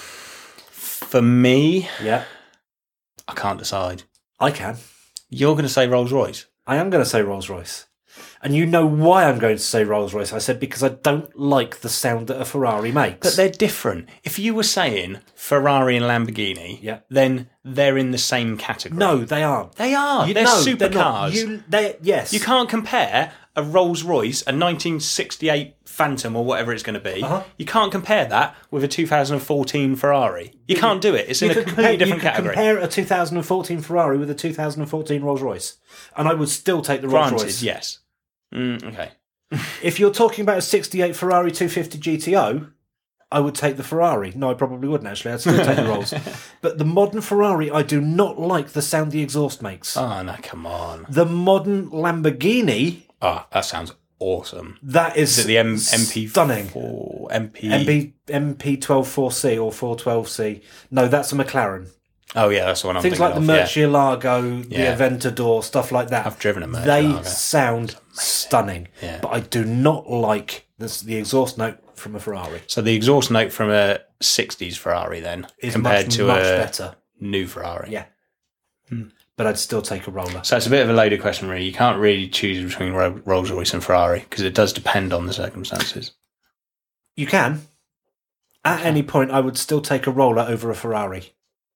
For me, Yeah, I can't decide. I can. You're going to say Rolls Royce. I am going to say Rolls Royce. And you know why I'm going to say Rolls Royce. I said because I don't like the sound that a Ferrari makes. But they're different. If you were saying Ferrari and Lamborghini, Yeah. then they're in the same category. no, they aren't. They are. You- they're no, supercars. they're not. You, they, yes. You can't compare a Rolls Royce, a nineteen sixty-eight Phantom or whatever it's going to be. Uh-huh. You can't compare that with a two thousand fourteen Ferrari. You can't do it. It's in You a could completely compare, different you could category. compare a two thousand fourteen Ferrari with a two thousand fourteen Rolls Royce, and I would still take the Rolls Granted, Royce. yes. Mm, okay. If you're talking about a sixty-eight Ferrari two fifty G T O, I would take the Ferrari. No, I probably wouldn't actually. I'd still take the Rolls. But the modern Ferrari, I do not like the sound the exhaust makes. Oh, no, come on. The modern Lamborghini, Oh, that sounds awesome. that is, Is it the M- MP stunning. four, M P? M P M P twelve four C or four twelve C. No, that's a McLaren. Oh, yeah, that's the one I'm Things thinking like the of. yeah. Murcielago, Yeah. the Aventador, stuff like that. I've driven a Murcielago. They sound stunning, Yeah. but I do not like this, the exhaust note from a Ferrari. So the exhaust note from a sixties Ferrari then It's compared much, to much a better. new Ferrari. Yeah. But I'd still take a roller. So it's a bit of a loaded question, really. You can't really choose between Ro- Rolls Royce and Ferrari because it does depend on the circumstances. You can. At any point, I would still take a roller over a Ferrari.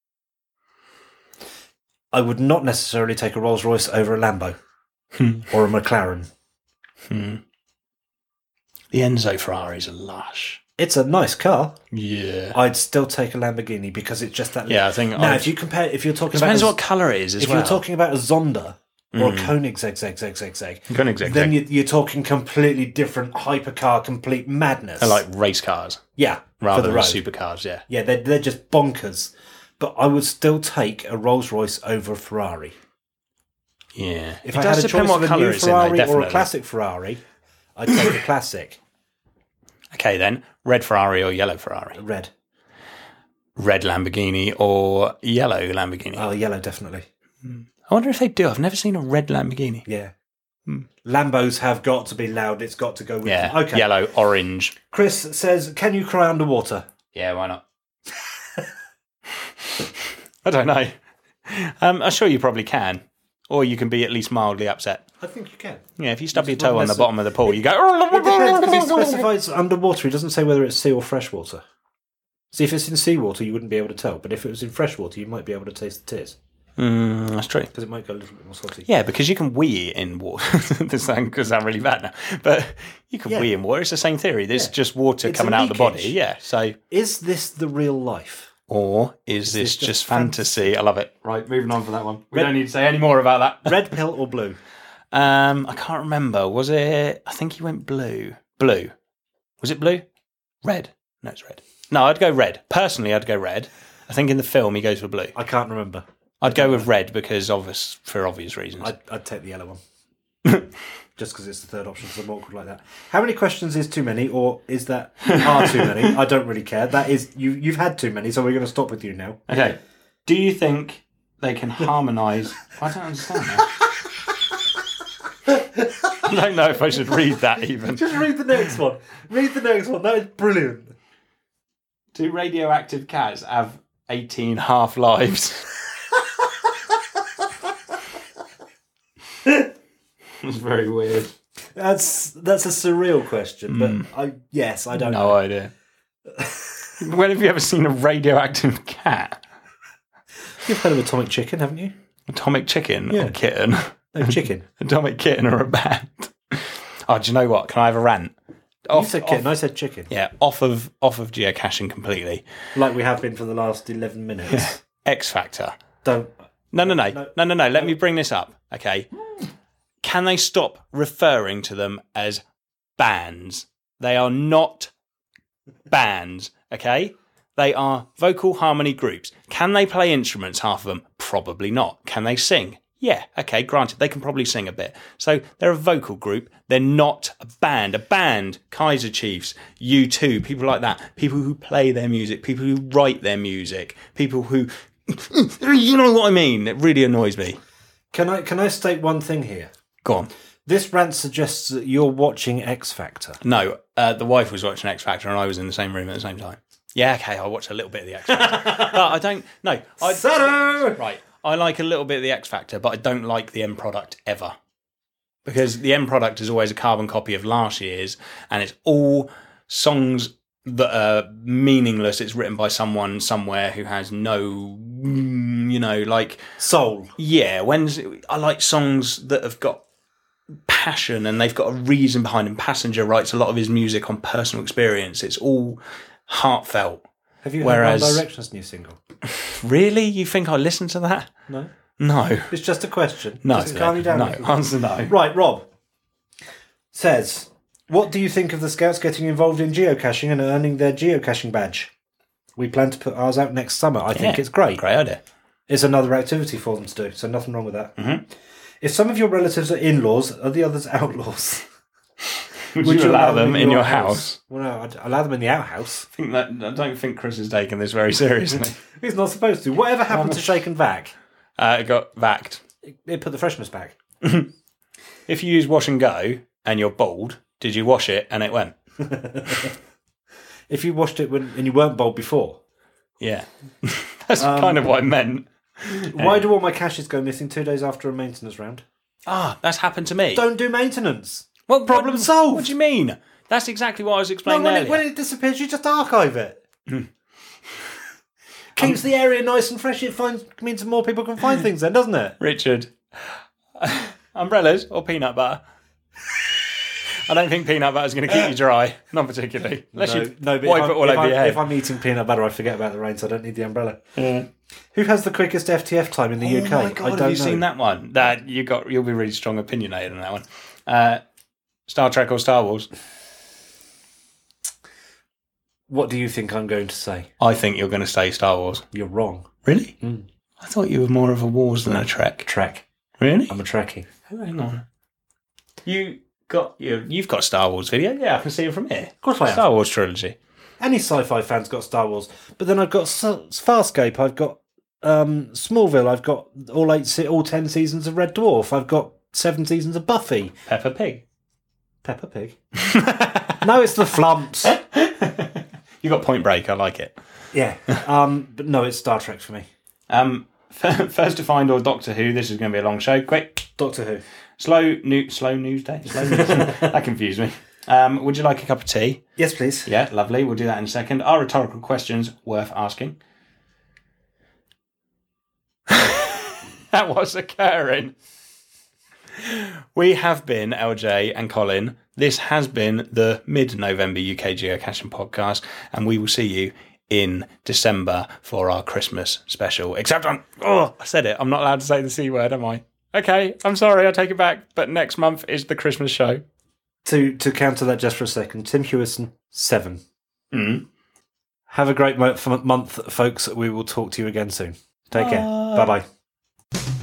I would not necessarily take a Rolls Royce over a Lambo or a McLaren. Hmm. The Enzo Ferraris are lush. It's a nice car. Yeah. I'd still take a Lamborghini because it's just that. Yeah, I think. Now, I'd- if you compare, if you're talking it about, depends a- what colour it is as if well. you're talking about a Zonda or Mm. a Koenigsegg, zeg, zeg, zeg, zeg, Koenigsegg, then zeg. you, you're talking completely different hypercar, complete madness. They're like race cars yeah, rather for the than road. supercars, yeah. Yeah, they're, they're just bonkers. But I would still take a Rolls Royce over a Ferrari. Yeah. If it I does had a depend choice what of a colour new it's in, though, Ferrari or definitely. a classic Ferrari, I'd take a classic. Okay, then. Red Ferrari or yellow Ferrari? Red. Red Lamborghini or yellow Lamborghini? Oh, yellow, definitely. I wonder if they do. I've never seen a red Lamborghini. Yeah. Lambos have got to be loud. It's got to go with Yeah. them. Okay. Yellow, orange. Chris says, can you cry underwater? Yeah, why not? I don't know. Um, I'm sure you probably can. Or you can be at least mildly upset. I think you can. Yeah, if you stub your It's not toe on the necessar- bottom of the pool, you go... It depends because he specifies underwater. He doesn't say whether it's sea or freshwater. See, if it's in seawater, you wouldn't be able to tell. But if it was in freshwater, you might be able to taste the tears Mm, that's true. because it might go a little bit more salty. Yeah, because you can wee in water. This sound- could sound really bad now. But you can Yeah. wee in water. It's the same theory. There's Yeah. just water It's coming a out of the body. leakage. Yeah, so... Is this the real life? Or is, this, this just, just fantasy? I love it. Right, moving on from that one. We Red- don't need to say any more about that. Red pill or blue? Um, I can't remember. Was it? I think he went blue. Blue. Was it blue? Red. No, it's red. No, I'd go red. Personally, I'd go red. I think in the film he goes for blue. I can't remember. I'd go with red because obvious for obvious reasons. I'd, I'd take the yellow one. Just because it's the third option, so I'm awkward like that. How many questions is too many, or is that are too many? I don't really care. That is, you, you've had too many, so we're going to stop with you now. Okay. Do you think they can harmonise... I don't understand that. I don't know if I should read that even. Just read the next one. Read the next one. That is brilliant. Do radioactive cats have eighteen half-lives? That's very weird. That's that's a surreal question, but mm. I yes, I don't no know. idea. When have you ever seen a radioactive cat? You've heard of Atomic Chicken, haven't you? Atomic Chicken yeah. or Kitten? No, Chicken. Atomic Kitten or a band? Oh, do you know what? Can I have a rant? Off, you said Kitten, off, I said Chicken. Yeah, off of off of geocaching completely. Like we have been for the last eleven minutes. Yeah. X Factor. Don't. No, no, no. No, no, no. no. Let me bring this up, okay? Can they stop referring to them as bands? They are not bands, okay? They are vocal harmony groups. Can they play instruments, half of them? Probably not. Can they sing? Yeah, okay, granted, they can probably sing a bit. So they're a vocal group. They're not a band. A band, Kaiser Chiefs, U two, people like that. People who play their music, people who write their music, people who... You know what I mean? It really annoys me. Can I can I state one thing here? Go on. This rant suggests that you're watching X Factor. No, uh, the wife was watching X Factor and I was in the same room at the same time. Yeah, okay, I watched a little bit of the X Factor. But I don't... No. I, Sato! Right. I like a little bit of the X Factor, but I don't like the end product ever. Because the end product is always a carbon copy of last year's, and it's all songs that are meaningless. It's written by someone somewhere who has no, you know, like... soul. Yeah, when's I like songs that have got passion and they've got a reason behind them. Passenger writes a lot of his music on personal experience. It's all heartfelt. Have you Whereas, heard One Direction's new single? Really? You think I listened to that? No. No. It's just a question. No. Just calm you down. No. Answer no. Right, Rob says, what do you think of the Scouts getting involved in geocaching and earning their geocaching badge? We plan to put ours out next summer. I think yeah, it's great. Great idea. It's another activity for them to do, so nothing wrong with that. Mm-hmm. If some of your relatives are in-laws, are the others outlaws? Would, Would you, you allow, allow them in, in your house? house? Well, no, I'd allow them in the outhouse. I think that I don't think Chris has taken this very seriously. He's not supposed to. Whatever happened to shake and vac? Uh, it got vacked. It, it put the freshness back. If you use wash and go and you're bald, did you wash it and it went? If you washed it when and you weren't bald before? Yeah. That's um, kind of what I meant. Why do all my caches go missing two days after a maintenance round? Ah, that's happened to me. Don't do maintenance. Well, problem what, solved. What do you mean? That's exactly what I was explaining no, when earlier. It, when it disappears, you just archive it. Keeps um, the area nice and fresh. It finds, means more people can find things then, doesn't it? Richard, umbrellas or peanut butter? I don't think peanut butter is going to keep you dry. Not particularly. Unless no, you no, but wipe if it all over I'm, your head. If I'm eating peanut butter, I forget about the rain, so I don't need the umbrella. Yeah. Who has the quickest F T F time in the oh U K? Oh my God, I don't have you know. seen that one? That you got, you'll be really strong opinionated on that one. Uh, Star Trek or Star Wars? What do you think I'm going to say? I think you're going to say Star Wars. You're wrong. Really? Mm. I thought you were more of a Wars than a Trek. Trek. Really? I'm a Trekkie. Oh, hang on. You got you. You've got Star Wars video. Yeah, I can see it from here. Of course I have. Star Wars trilogy. Any sci-fi fan's got Star Wars, but then I've got Farscape. I've got um, Smallville. I've got all eight, all ten seasons of Red Dwarf. I've got seven seasons of Buffy. Peppa Pig. Peppa Pig. No, it's the Flumps. You got Point Break. I like it. Yeah, um, but no, it's Star Trek for me. Um, First to Find or Doctor Who. This is going to be a long show. Quick. Doctor Who. Slow new slow news day. Slow news. That confused me. Um, would you like a cup of tea? Yes, please. Yeah, lovely. We'll do that in a second. Are rhetorical questions worth asking? That was occurring. We have been, L J and Colin. This has been the mid-November U K Geocaching podcast, and we will see you in December for our Christmas special. Except I'm... Oh, I said it. I'm not allowed to say the C word, am I? Okay, I'm sorry, I take it back. But next month is the Christmas show. To to counter that just for a second, Tim Hewison, seven. Mm. Have a great mo- f- month, folks. We will talk to you again soon. Take care. Bye bye.